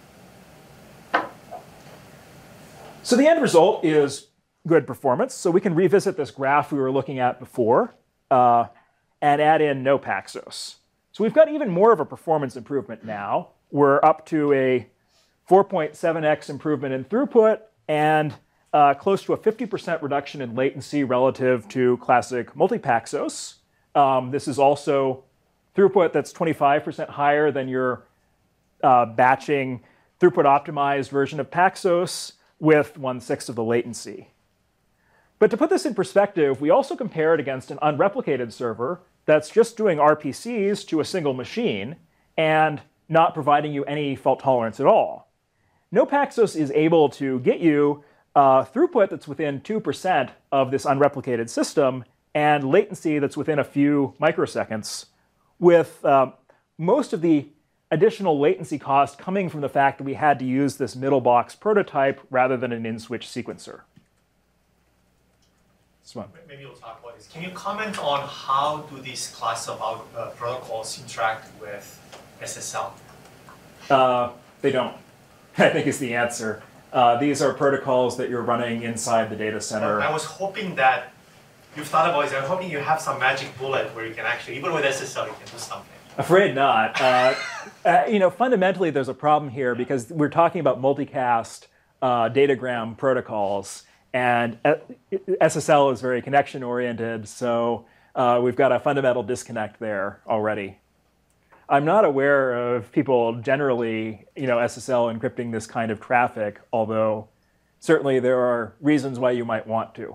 So the end result is good performance. So we can revisit this graph we were looking at before and add in no Paxos. So we've got even more of a performance improvement now. We're up to a 4.7x improvement in throughput and close to a 50% reduction in latency relative to classic multi-Paxos. This is also throughput that's 25% higher than your batching throughput optimized version of Paxos with 1/6 of the latency. But to put this in perspective, we also compare it against an unreplicated server that's just doing RPCs to a single machine and not providing you any fault tolerance at all. No Paxos is able to get you throughput that's within 2% of this unreplicated system and latency that's within a few microseconds, with most of the additional latency cost coming from the fact that we had to use this middle box prototype rather than an in-switch sequencer. this one. Maybe we'll talk about this. Can you comment on how do these class of protocols interact with SSL? They don't, I think is the answer. These are protocols that you're running inside the data center. I was hoping that you've thought about this. I'm hoping you have some magic bullet where you can actually, even with SSL, you can do something. Afraid not. Fundamentally, there's a problem here because we're talking about multicast datagram protocols, and SSL is very connection-oriented, so we've got a fundamental disconnect there already. I'm not aware of people generally, SSL encrypting this kind of traffic, although certainly there are reasons why you might want to.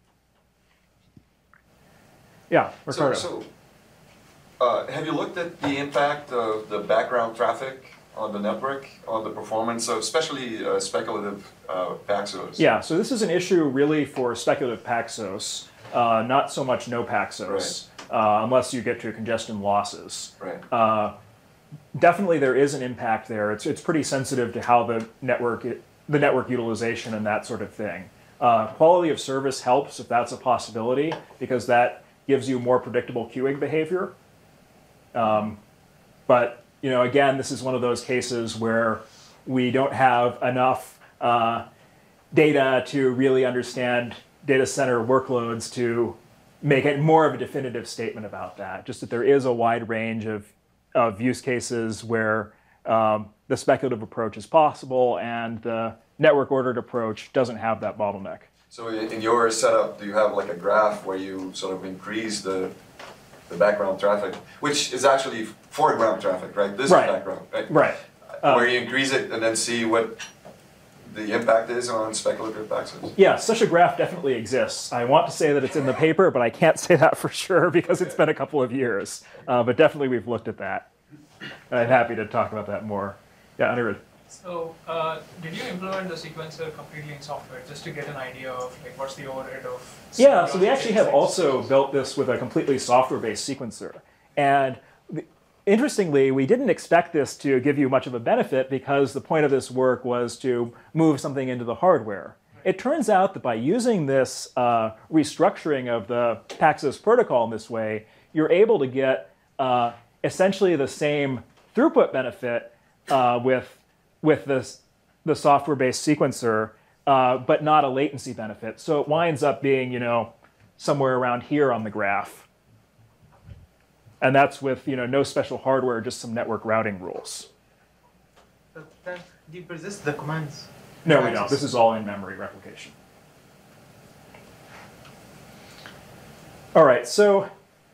Yeah, Ricardo. Have you looked at the impact of the background traffic on the network, on the performance of especially speculative Paxos? Yeah, so this is an issue really for speculative Paxos, not so much no Paxos, unless you get to congestion losses. Right. Definitely there is an impact there. It's pretty sensitive to how the network utilization and that sort of thing. Quality of service helps if that's a possibility, because that gives you more predictable queuing behavior. But again, this is one of those cases where we don't have enough data to really understand data center workloads to make it more of a definitive statement about that. Just that there is a wide range of use cases where the speculative approach is possible and the network ordered approach doesn't have that bottleneck. So in your setup, do you have like a graph where you sort of increase the background traffic, which is actually foreground traffic, right? This is background, right? Right. Where you increase it and then see what the impact is on speculative Paxos? Yeah, such a graph definitely exists. I want to say that it's in the paper, but I can't say that for sure because it's been a couple of years. But definitely we've looked at that. I'm happy to talk about that more. Yeah, Anirudh. So, did you implement the sequencer completely in software just to get an idea of what's the overhead of? Yeah, so we actually have also built this with a completely software-based sequencer. And interestingly, we didn't expect this to give you much of a benefit because the point of this work was to move something into the hardware. It turns out that by using this restructuring of the Paxos protocol in this way, you're able to get essentially the same throughput benefit with the software-based sequencer, but not a latency benefit. So it winds up being, somewhere around here on the graph. And that's with, no special hardware, just some network routing rules. But then, do you persist the commands? No, we don't. This is all in-memory replication. All right, so...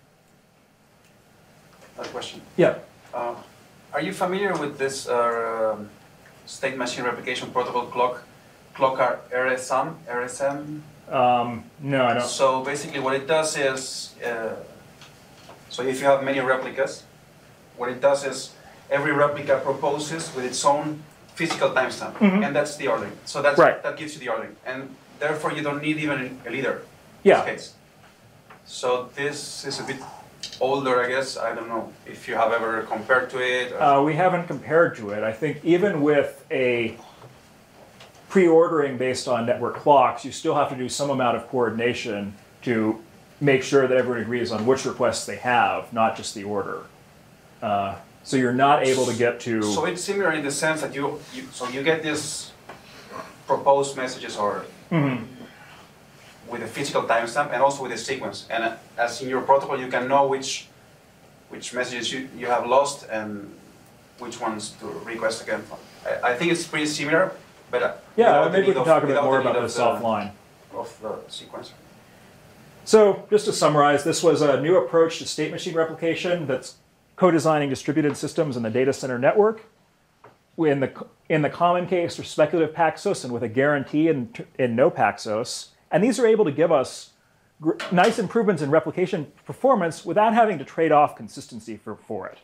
A question. Yeah. Are you familiar with this state machine replication protocol clock RSM? No, I don't. So basically what it does is, so if you have many replicas, what it does is every replica proposes with its own physical timestamp, and that's the ordering. So that's, that gives you the ordering. And therefore you don't need even a leader in this case. So this is a bit older, I guess. I don't know if you have ever compared to it. We haven't compared to it. I think even with a pre-ordering based on network clocks, you still have to do some amount of coordination to make sure that everyone agrees on which requests they have, not just the order. So you're not able to get to... So it's similar in the sense that you get these proposed messages or with a physical timestamp and also with a sequence. And as in your protocol, you can know which messages you have lost and which ones to request again. I think it's pretty similar, but yeah, maybe we can talk a bit more about this offline. Of the sequencer. So just to summarize, this was a new approach to state machine replication that's co-designing distributed systems in the data center network. In the common case for speculative Paxos and with a guarantee in no Paxos. And these are able to give us nice improvements in replication performance without having to trade off consistency for it.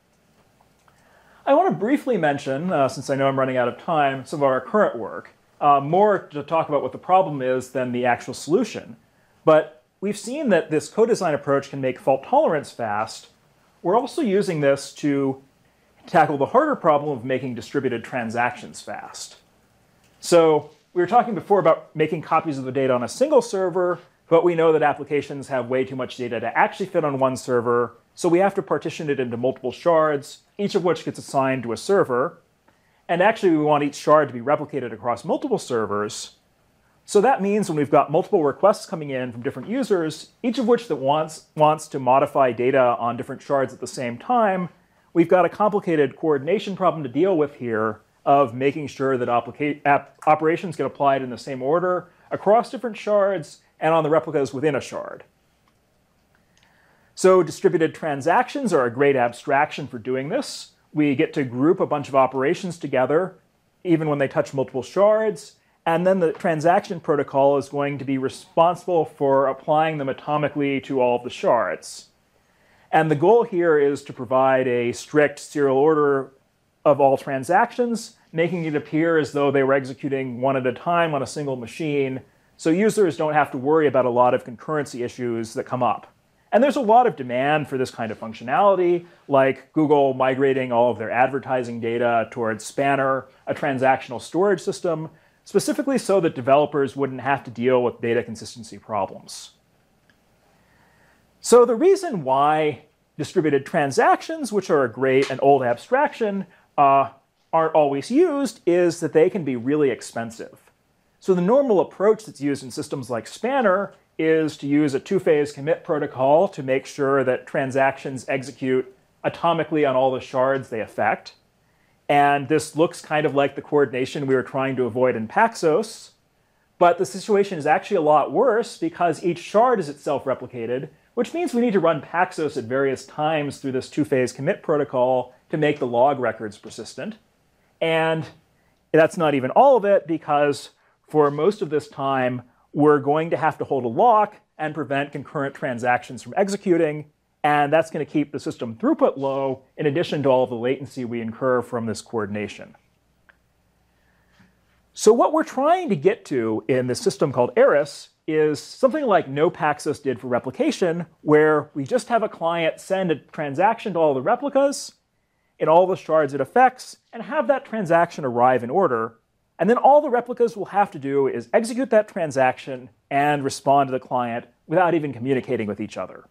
I want to briefly mention, since I know I'm running out of time, some of our current work. More to talk about what the problem is than the actual solution. But we've seen that this co-design approach can make fault tolerance fast. We're also using this to tackle the harder problem of making distributed transactions fast. So we were talking before about making copies of the data on a single server. but we know that applications have way too much data to actually fit on one server, so we have to partition it into multiple shards, each of which gets assigned to a server. And actually, we want each shard to be replicated across multiple servers. So that means when we've got multiple requests coming in from different users, each of which that wants to modify data on different shards at the same time, we've got a complicated coordination problem to deal with here of making sure that operations get applied in the same order across different shards and on the replicas within a shard. So distributed transactions are a great abstraction for doing this. We get to group a bunch of operations together, even when they touch multiple shards, and then the transaction protocol is going to be responsible for applying them atomically to all of the shards. And the goal here is to provide a strict serial order of all transactions, making it appear as though they were executing one at a time on a single machine, so users don't have to worry about a lot of concurrency issues that come up. And there's a lot of demand for this kind of functionality, like Google migrating all of their advertising data towards Spanner, a transactional storage system, specifically so that developers wouldn't have to deal with data consistency problems. So the reason why distributed transactions, which are a great and old abstraction, aren't always used is that they can be really expensive. So the normal approach that's used in systems like Spanner is to use a two-phase commit protocol to make sure that transactions execute atomically on all the shards they affect. And this looks kind of like the coordination we were trying to avoid in Paxos. But the situation is actually a lot worse because each shard is itself replicated, which means we need to run Paxos at various times through this two-phase commit protocol to make the log records persistent. And that's not even all of it, because for most of this time, we're going to have to hold a lock and prevent concurrent transactions from executing, and that's going to keep the system throughput low, in addition to all of the latency we incur from this coordination. So what we're trying to get to in this system called Eris is something like no Paxos did for replication, where we just have a client send a transaction to all the replicas in all the shards it affects, and have that transaction arrive in order. And then all the replicas will have to do is execute that transaction and respond to the client without even communicating with each other.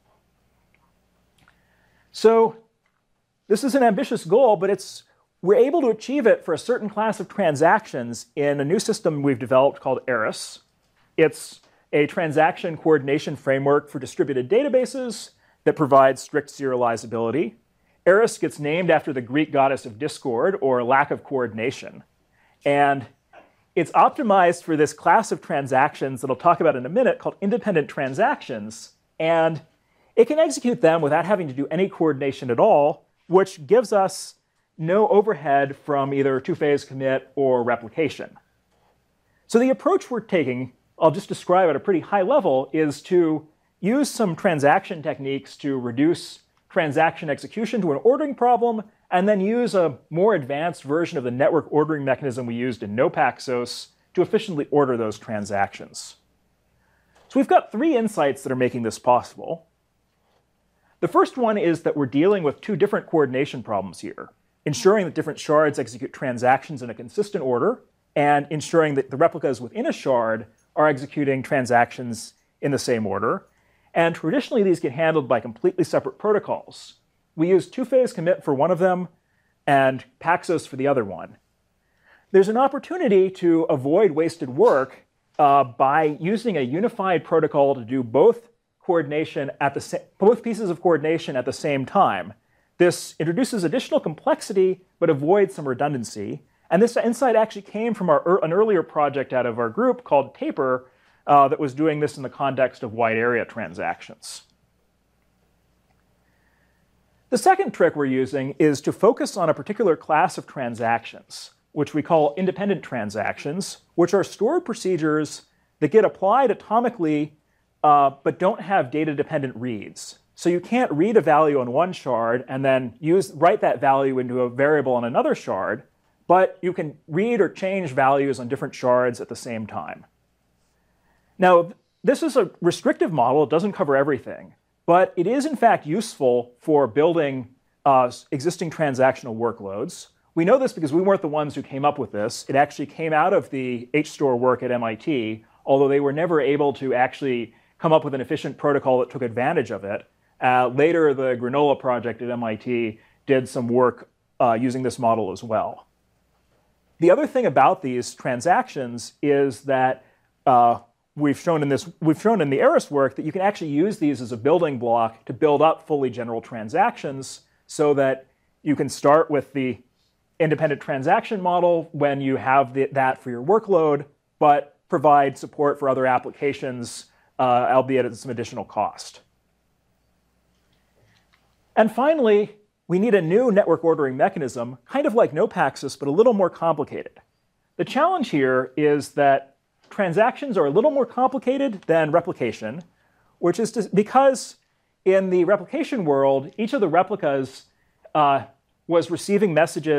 So this is an ambitious goal, but we're able to achieve it for a certain class of transactions in a new system we've developed called Eris. It's a transaction coordination framework for distributed databases that provides strict serializability. Eris gets named after the Greek goddess of discord, or lack of coordination. And it's optimized for this class of transactions that I'll talk about in a minute called independent transactions. And it can execute them without having to do any coordination at all, which gives us no overhead from either two-phase commit or replication. So the approach we're taking, I'll just describe at a pretty high level, is to use some transaction techniques to reduce transaction execution to an ordering problem, and then use a more advanced version of the network ordering mechanism we used in NoPaxos to efficiently order those transactions. So we've got three insights that are making this possible. The first one is that we're dealing with two different coordination problems here, ensuring that different shards execute transactions in a consistent order, and ensuring that the replicas within a shard are executing transactions in the same order. And traditionally, these get handled by completely separate protocols. We use two-phase commit for one of them and Paxos for the other one. There's an opportunity to avoid wasted work by using a unified protocol to do both pieces of coordination at the same time. This introduces additional complexity, but avoids some redundancy. And this insight actually came from an earlier project out of our group called Taper that was doing this in the context of wide area transactions. The second trick we're using is to focus on a particular class of transactions, which we call independent transactions, which are stored procedures that get applied atomically but don't have data-dependent reads. So you can't read a value on one shard and then write that value into a variable on another shard, but you can read or change values on different shards at the same time. Now, this is a restrictive model. It doesn't cover everything, but it is in fact useful for building existing transactional workloads. We know this because we weren't the ones who came up with this. It actually came out of the HStore work at MIT, although they were never able to actually come up with an efficient protocol that took advantage of it. Later, the Granola project at MIT did some work using this model as well. The other thing about these transactions is that we've shown in the Eris work that you can actually use these as a building block to build up fully general transactions, so that you can start with the independent transaction model when you have that for your workload, but provide support for other applications, albeit at some additional cost. And finally, we need a new network ordering mechanism, kind of like NoPaxos, but a little more complicated. The challenge here is that transactions are a little more complicated than replication, which is because in the replication world, each of the replicas was receiving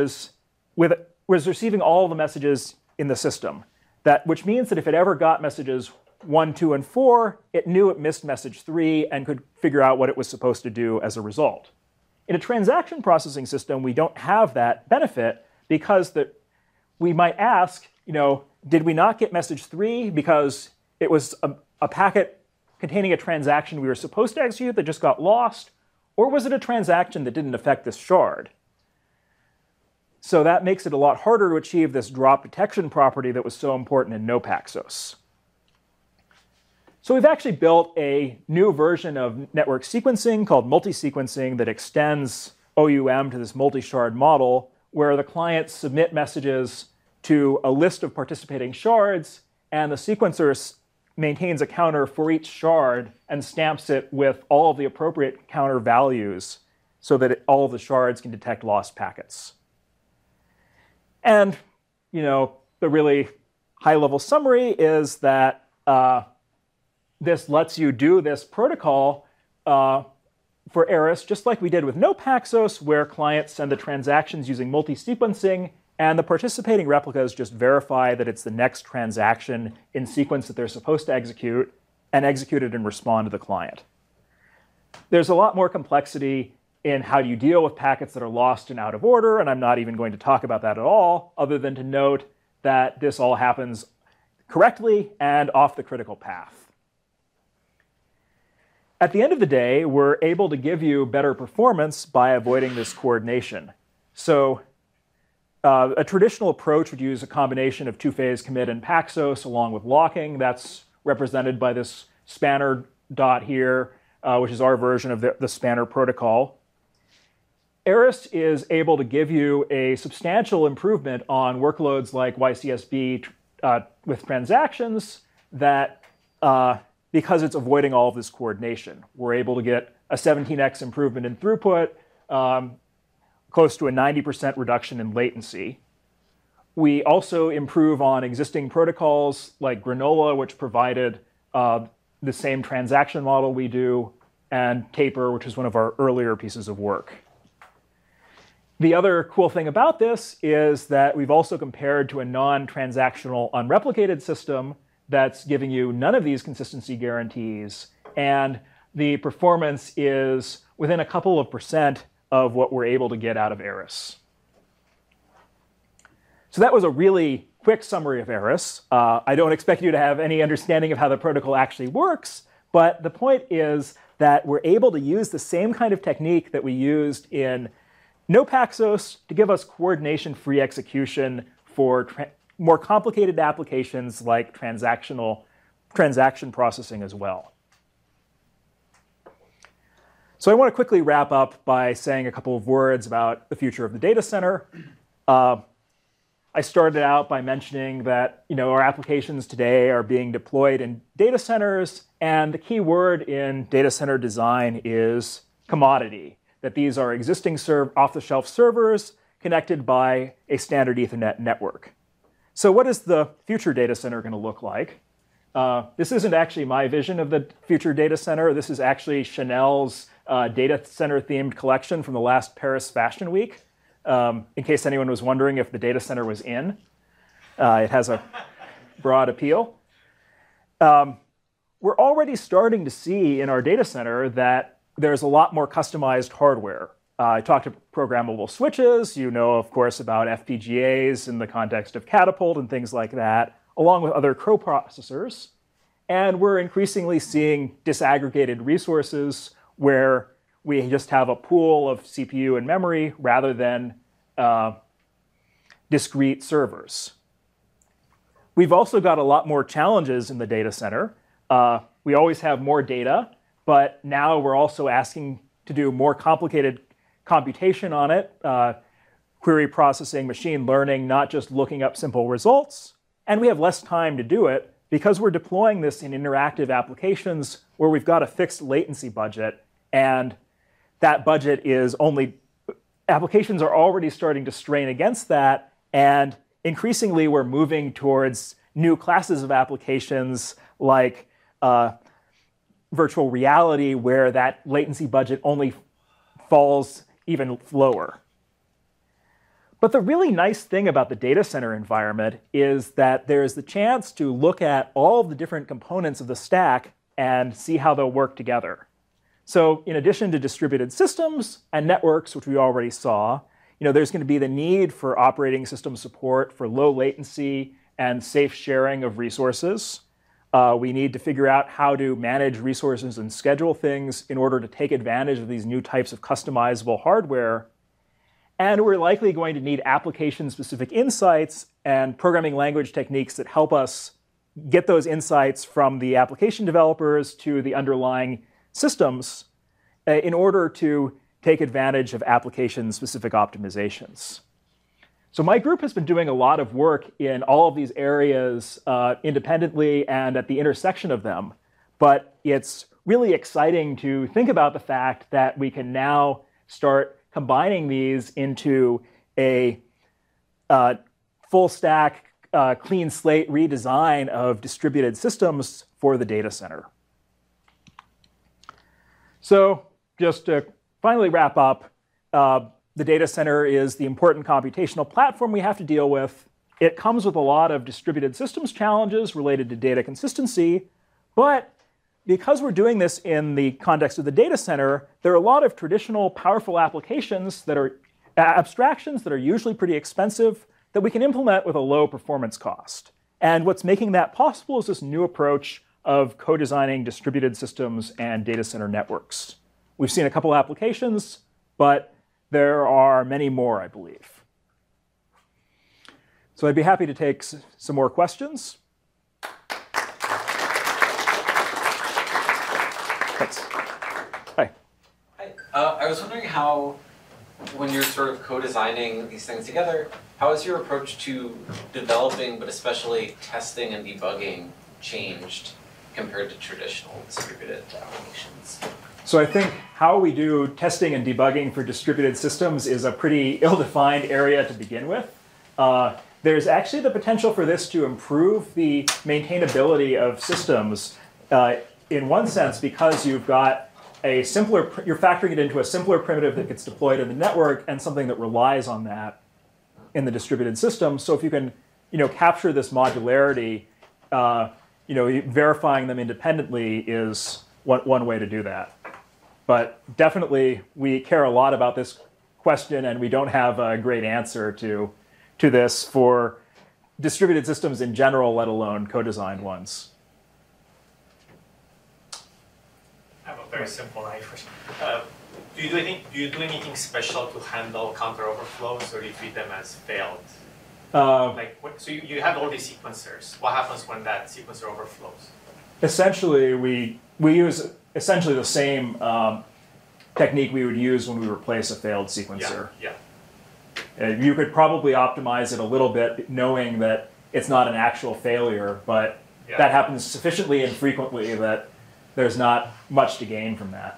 all the messages in the system. Which means that if it ever got messages 1, 2, and 4, it knew it missed message 3 and could figure out what it was supposed to do as a result. In a transaction processing system, we don't have that benefit because we might ask, did we not get message 3 because it was a packet containing a transaction we were supposed to execute that just got lost? Or was it a transaction that didn't affect this shard? So that makes it a lot harder to achieve this drop detection property that was so important in NoPaxos. So we've actually built a new version of network sequencing called multi-sequencing that extends OUM to this multi-shard model, where the clients submit messages to a list of participating shards, and the sequencer maintains a counter for each shard and stamps it with all of the appropriate counter values so that all of the shards can detect lost packets. And, the really high-level summary is that this lets you do this protocol for Eris, just like we did with NoPaxos, where clients send the transactions using multi-sequencing, and the participating replicas just verify that it's the next transaction in sequence that they're supposed to execute, and execute it and respond to the client. There's a lot more complexity in how do you deal with packets that are lost and out of order, and I'm not even going to talk about that at all, other than to note that this all happens correctly and off the critical path. At the end of the day, we're able to give you better performance by avoiding this coordination. So a traditional approach would use a combination of two-phase commit and Paxos along with locking. That's represented by this spanner dot here, which is our version of the spanner protocol. Eris is able to give you a substantial improvement on workloads like YCSB with transactions that, because it's avoiding all of this coordination. We're able to get a 17x improvement in throughput, close to a 90% reduction in latency. We also improve on existing protocols like Granola, which provided the same transaction model we do, and Taper, which is one of our earlier pieces of work. The other cool thing about this is that we've also compared to a non-transactional unreplicated system that's giving you none of these consistency guarantees, and the performance is within a couple of % of what we're able to get out of Eris. So that was a really quick summary of Eris. I don't expect you to have any understanding of how the protocol actually works, but the point is that we're able to use the same kind of technique that we used in NoPaxos to give us coordination-free execution for more complicated applications like transaction processing as well. So I want to quickly wrap up by saying a couple of words about the future of the data center. I started out by mentioning that our applications today are being deployed in data centers, and the key word in data center design is commodity, that these are existing off-the-shelf servers connected by a standard Ethernet network. So what is the future data center going to look like? This isn't actually my vision of the future data center. This is actually Chanel's data center-themed collection from the last Paris Fashion Week. In case anyone was wondering if the data center was in. It has a broad appeal. We're already starting to see in our data center that there's a lot more customized hardware. I talked to programmable switches. Of course, about FPGAs in the context of Catapult and things like that. A along with other coprocessors. And we're increasingly seeing disaggregated resources where we just have a pool of CPU and memory rather than discrete servers. We've also got a lot more challenges in the data center. We always have more data, but now we're also asking to do more complicated computation on it, query processing, machine learning, not just looking up simple results. And we have less time to do it because we're deploying this in interactive applications where we've got a fixed latency budget, and that budget is only, applications are already starting to strain against that, and increasingly we're moving towards new classes of applications like virtual reality, where that latency budget only falls even lower. But the really nice thing about the data center environment is that there's the chance to look at all of the different components of the stack and see how they'll work together. So in addition to distributed systems and networks, which we already saw, there's going to be the need for operating system support for low latency and safe sharing of resources. We need to figure out how to manage resources and schedule things in order to take advantage of these new types of customizable hardware. And we're likely going to need application-specific insights and programming language techniques that help us get those insights from the application developers to the underlying systems in order to take advantage of application-specific optimizations. So my group has been doing a lot of work in all of these areas independently and at the intersection of them. But it's really exciting to think about the fact that we can now start combining these into a full stack, clean slate redesign of distributed systems for the data center. So just to finally wrap up, the data center is the important computational platform we have to deal with. It comes with a lot of distributed systems challenges related to data consistency, but because we're doing this in the context of the data center, there are a lot of traditional powerful applications that are abstractions that are usually pretty expensive that we can implement with a low performance cost. And what's making that possible is this new approach of co-designing distributed systems and data center networks. We've seen a couple applications, but there are many more, I believe. So I'd be happy to take some more questions. Thanks. Hi. Hi. I was wondering how, when you're sort of co-designing these things together, how has your approach to developing, but especially testing and debugging, changed compared to traditional distributed applications? So I think how we do testing and debugging for distributed systems is a pretty ill-defined area to begin with. There's actually the potential for this to improve the maintainability of systems in one sense, because you've got a simpler, you're factoring it into a simpler primitive that gets deployed in the network and something that relies on that in the distributed system. So if you can, capture this modularity, verifying them independently is one way to do that. But definitely, we care a lot about this question, and we don't have a great answer to this for distributed systems in general, let alone co-designed ones. I have a very simple question. Do you do anything special to handle counter overflows, or do you treat them as failed? So you have all these sequencers. What happens when that sequencer overflows? Essentially, we use essentially the same technique we would use when we replace a failed sequencer. Yeah. You could probably optimize it a little bit, knowing that it's not an actual failure, but that happens sufficiently infrequently that there's not much to gain from that.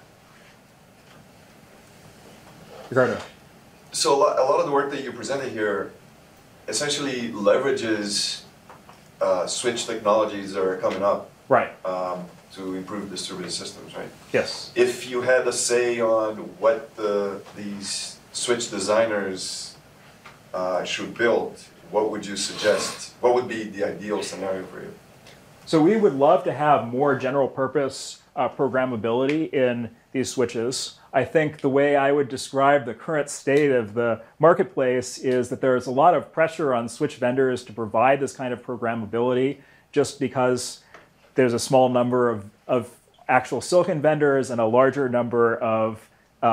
Ricardo. So a lot of the work that you presented here essentially leverages switch technologies that are coming up. Right. To improve distributed systems, right? Yes. If you had a say on what these switch designers should build, what would you suggest? What would be the ideal scenario for you? So we would love to have more general purpose programmability in these switches. I think the way I would describe the current state of the marketplace is that there's a lot of pressure on switch vendors to provide this kind of programmability just because there's a small number of actual silicon vendors and a larger number of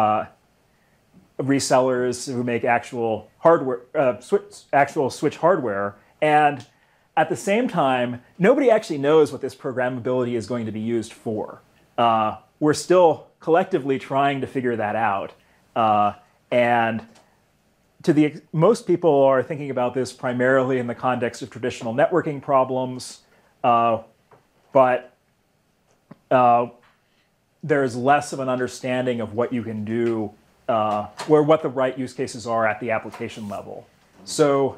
resellers who make actual hardware, actual switch hardware. And at the same time, nobody actually knows what this programmability is going to be used for. We're still collectively trying to figure that out. And most people are thinking about this primarily in the context of traditional networking problems, but there's less of an understanding of what you can do, or what the right use cases are at the application level. So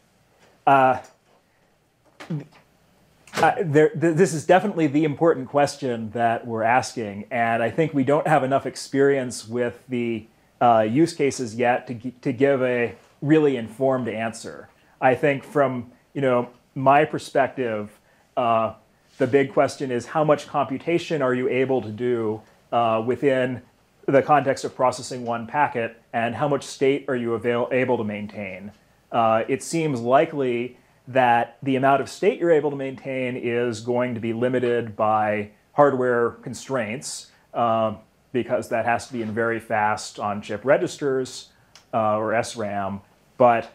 this is definitely the important question that we're asking, and I think we don't have enough experience with the use cases yet to give a really informed answer. I think from my perspective, the big question is how much computation are you able to do within the context of processing one packet, and how much state are you able to maintain? It seems likely that the amount of state you're able to maintain is going to be limited by hardware constraints, because that has to be in very fast on-chip registers, or SRAM, but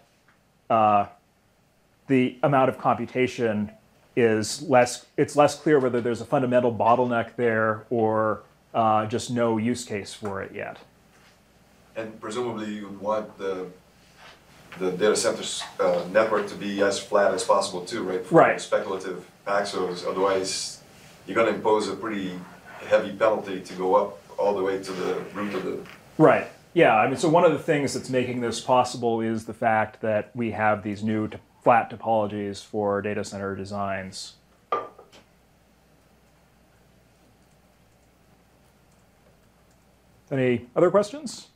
the amount of computation is it's less clear whether there's a fundamental bottleneck there or just no use case for it yet. And presumably you want the data center's network to be as flat as possible too, right? For speculative Paxos, otherwise you're going to impose a pretty heavy penalty to go up all the way to the root of the... Right. Yeah, I mean, so one of the things that's making this possible is the fact that we have these new flat topologies for data center designs. Any other questions?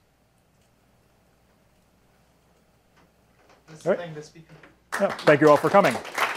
All right. Yeah, thank you all for coming.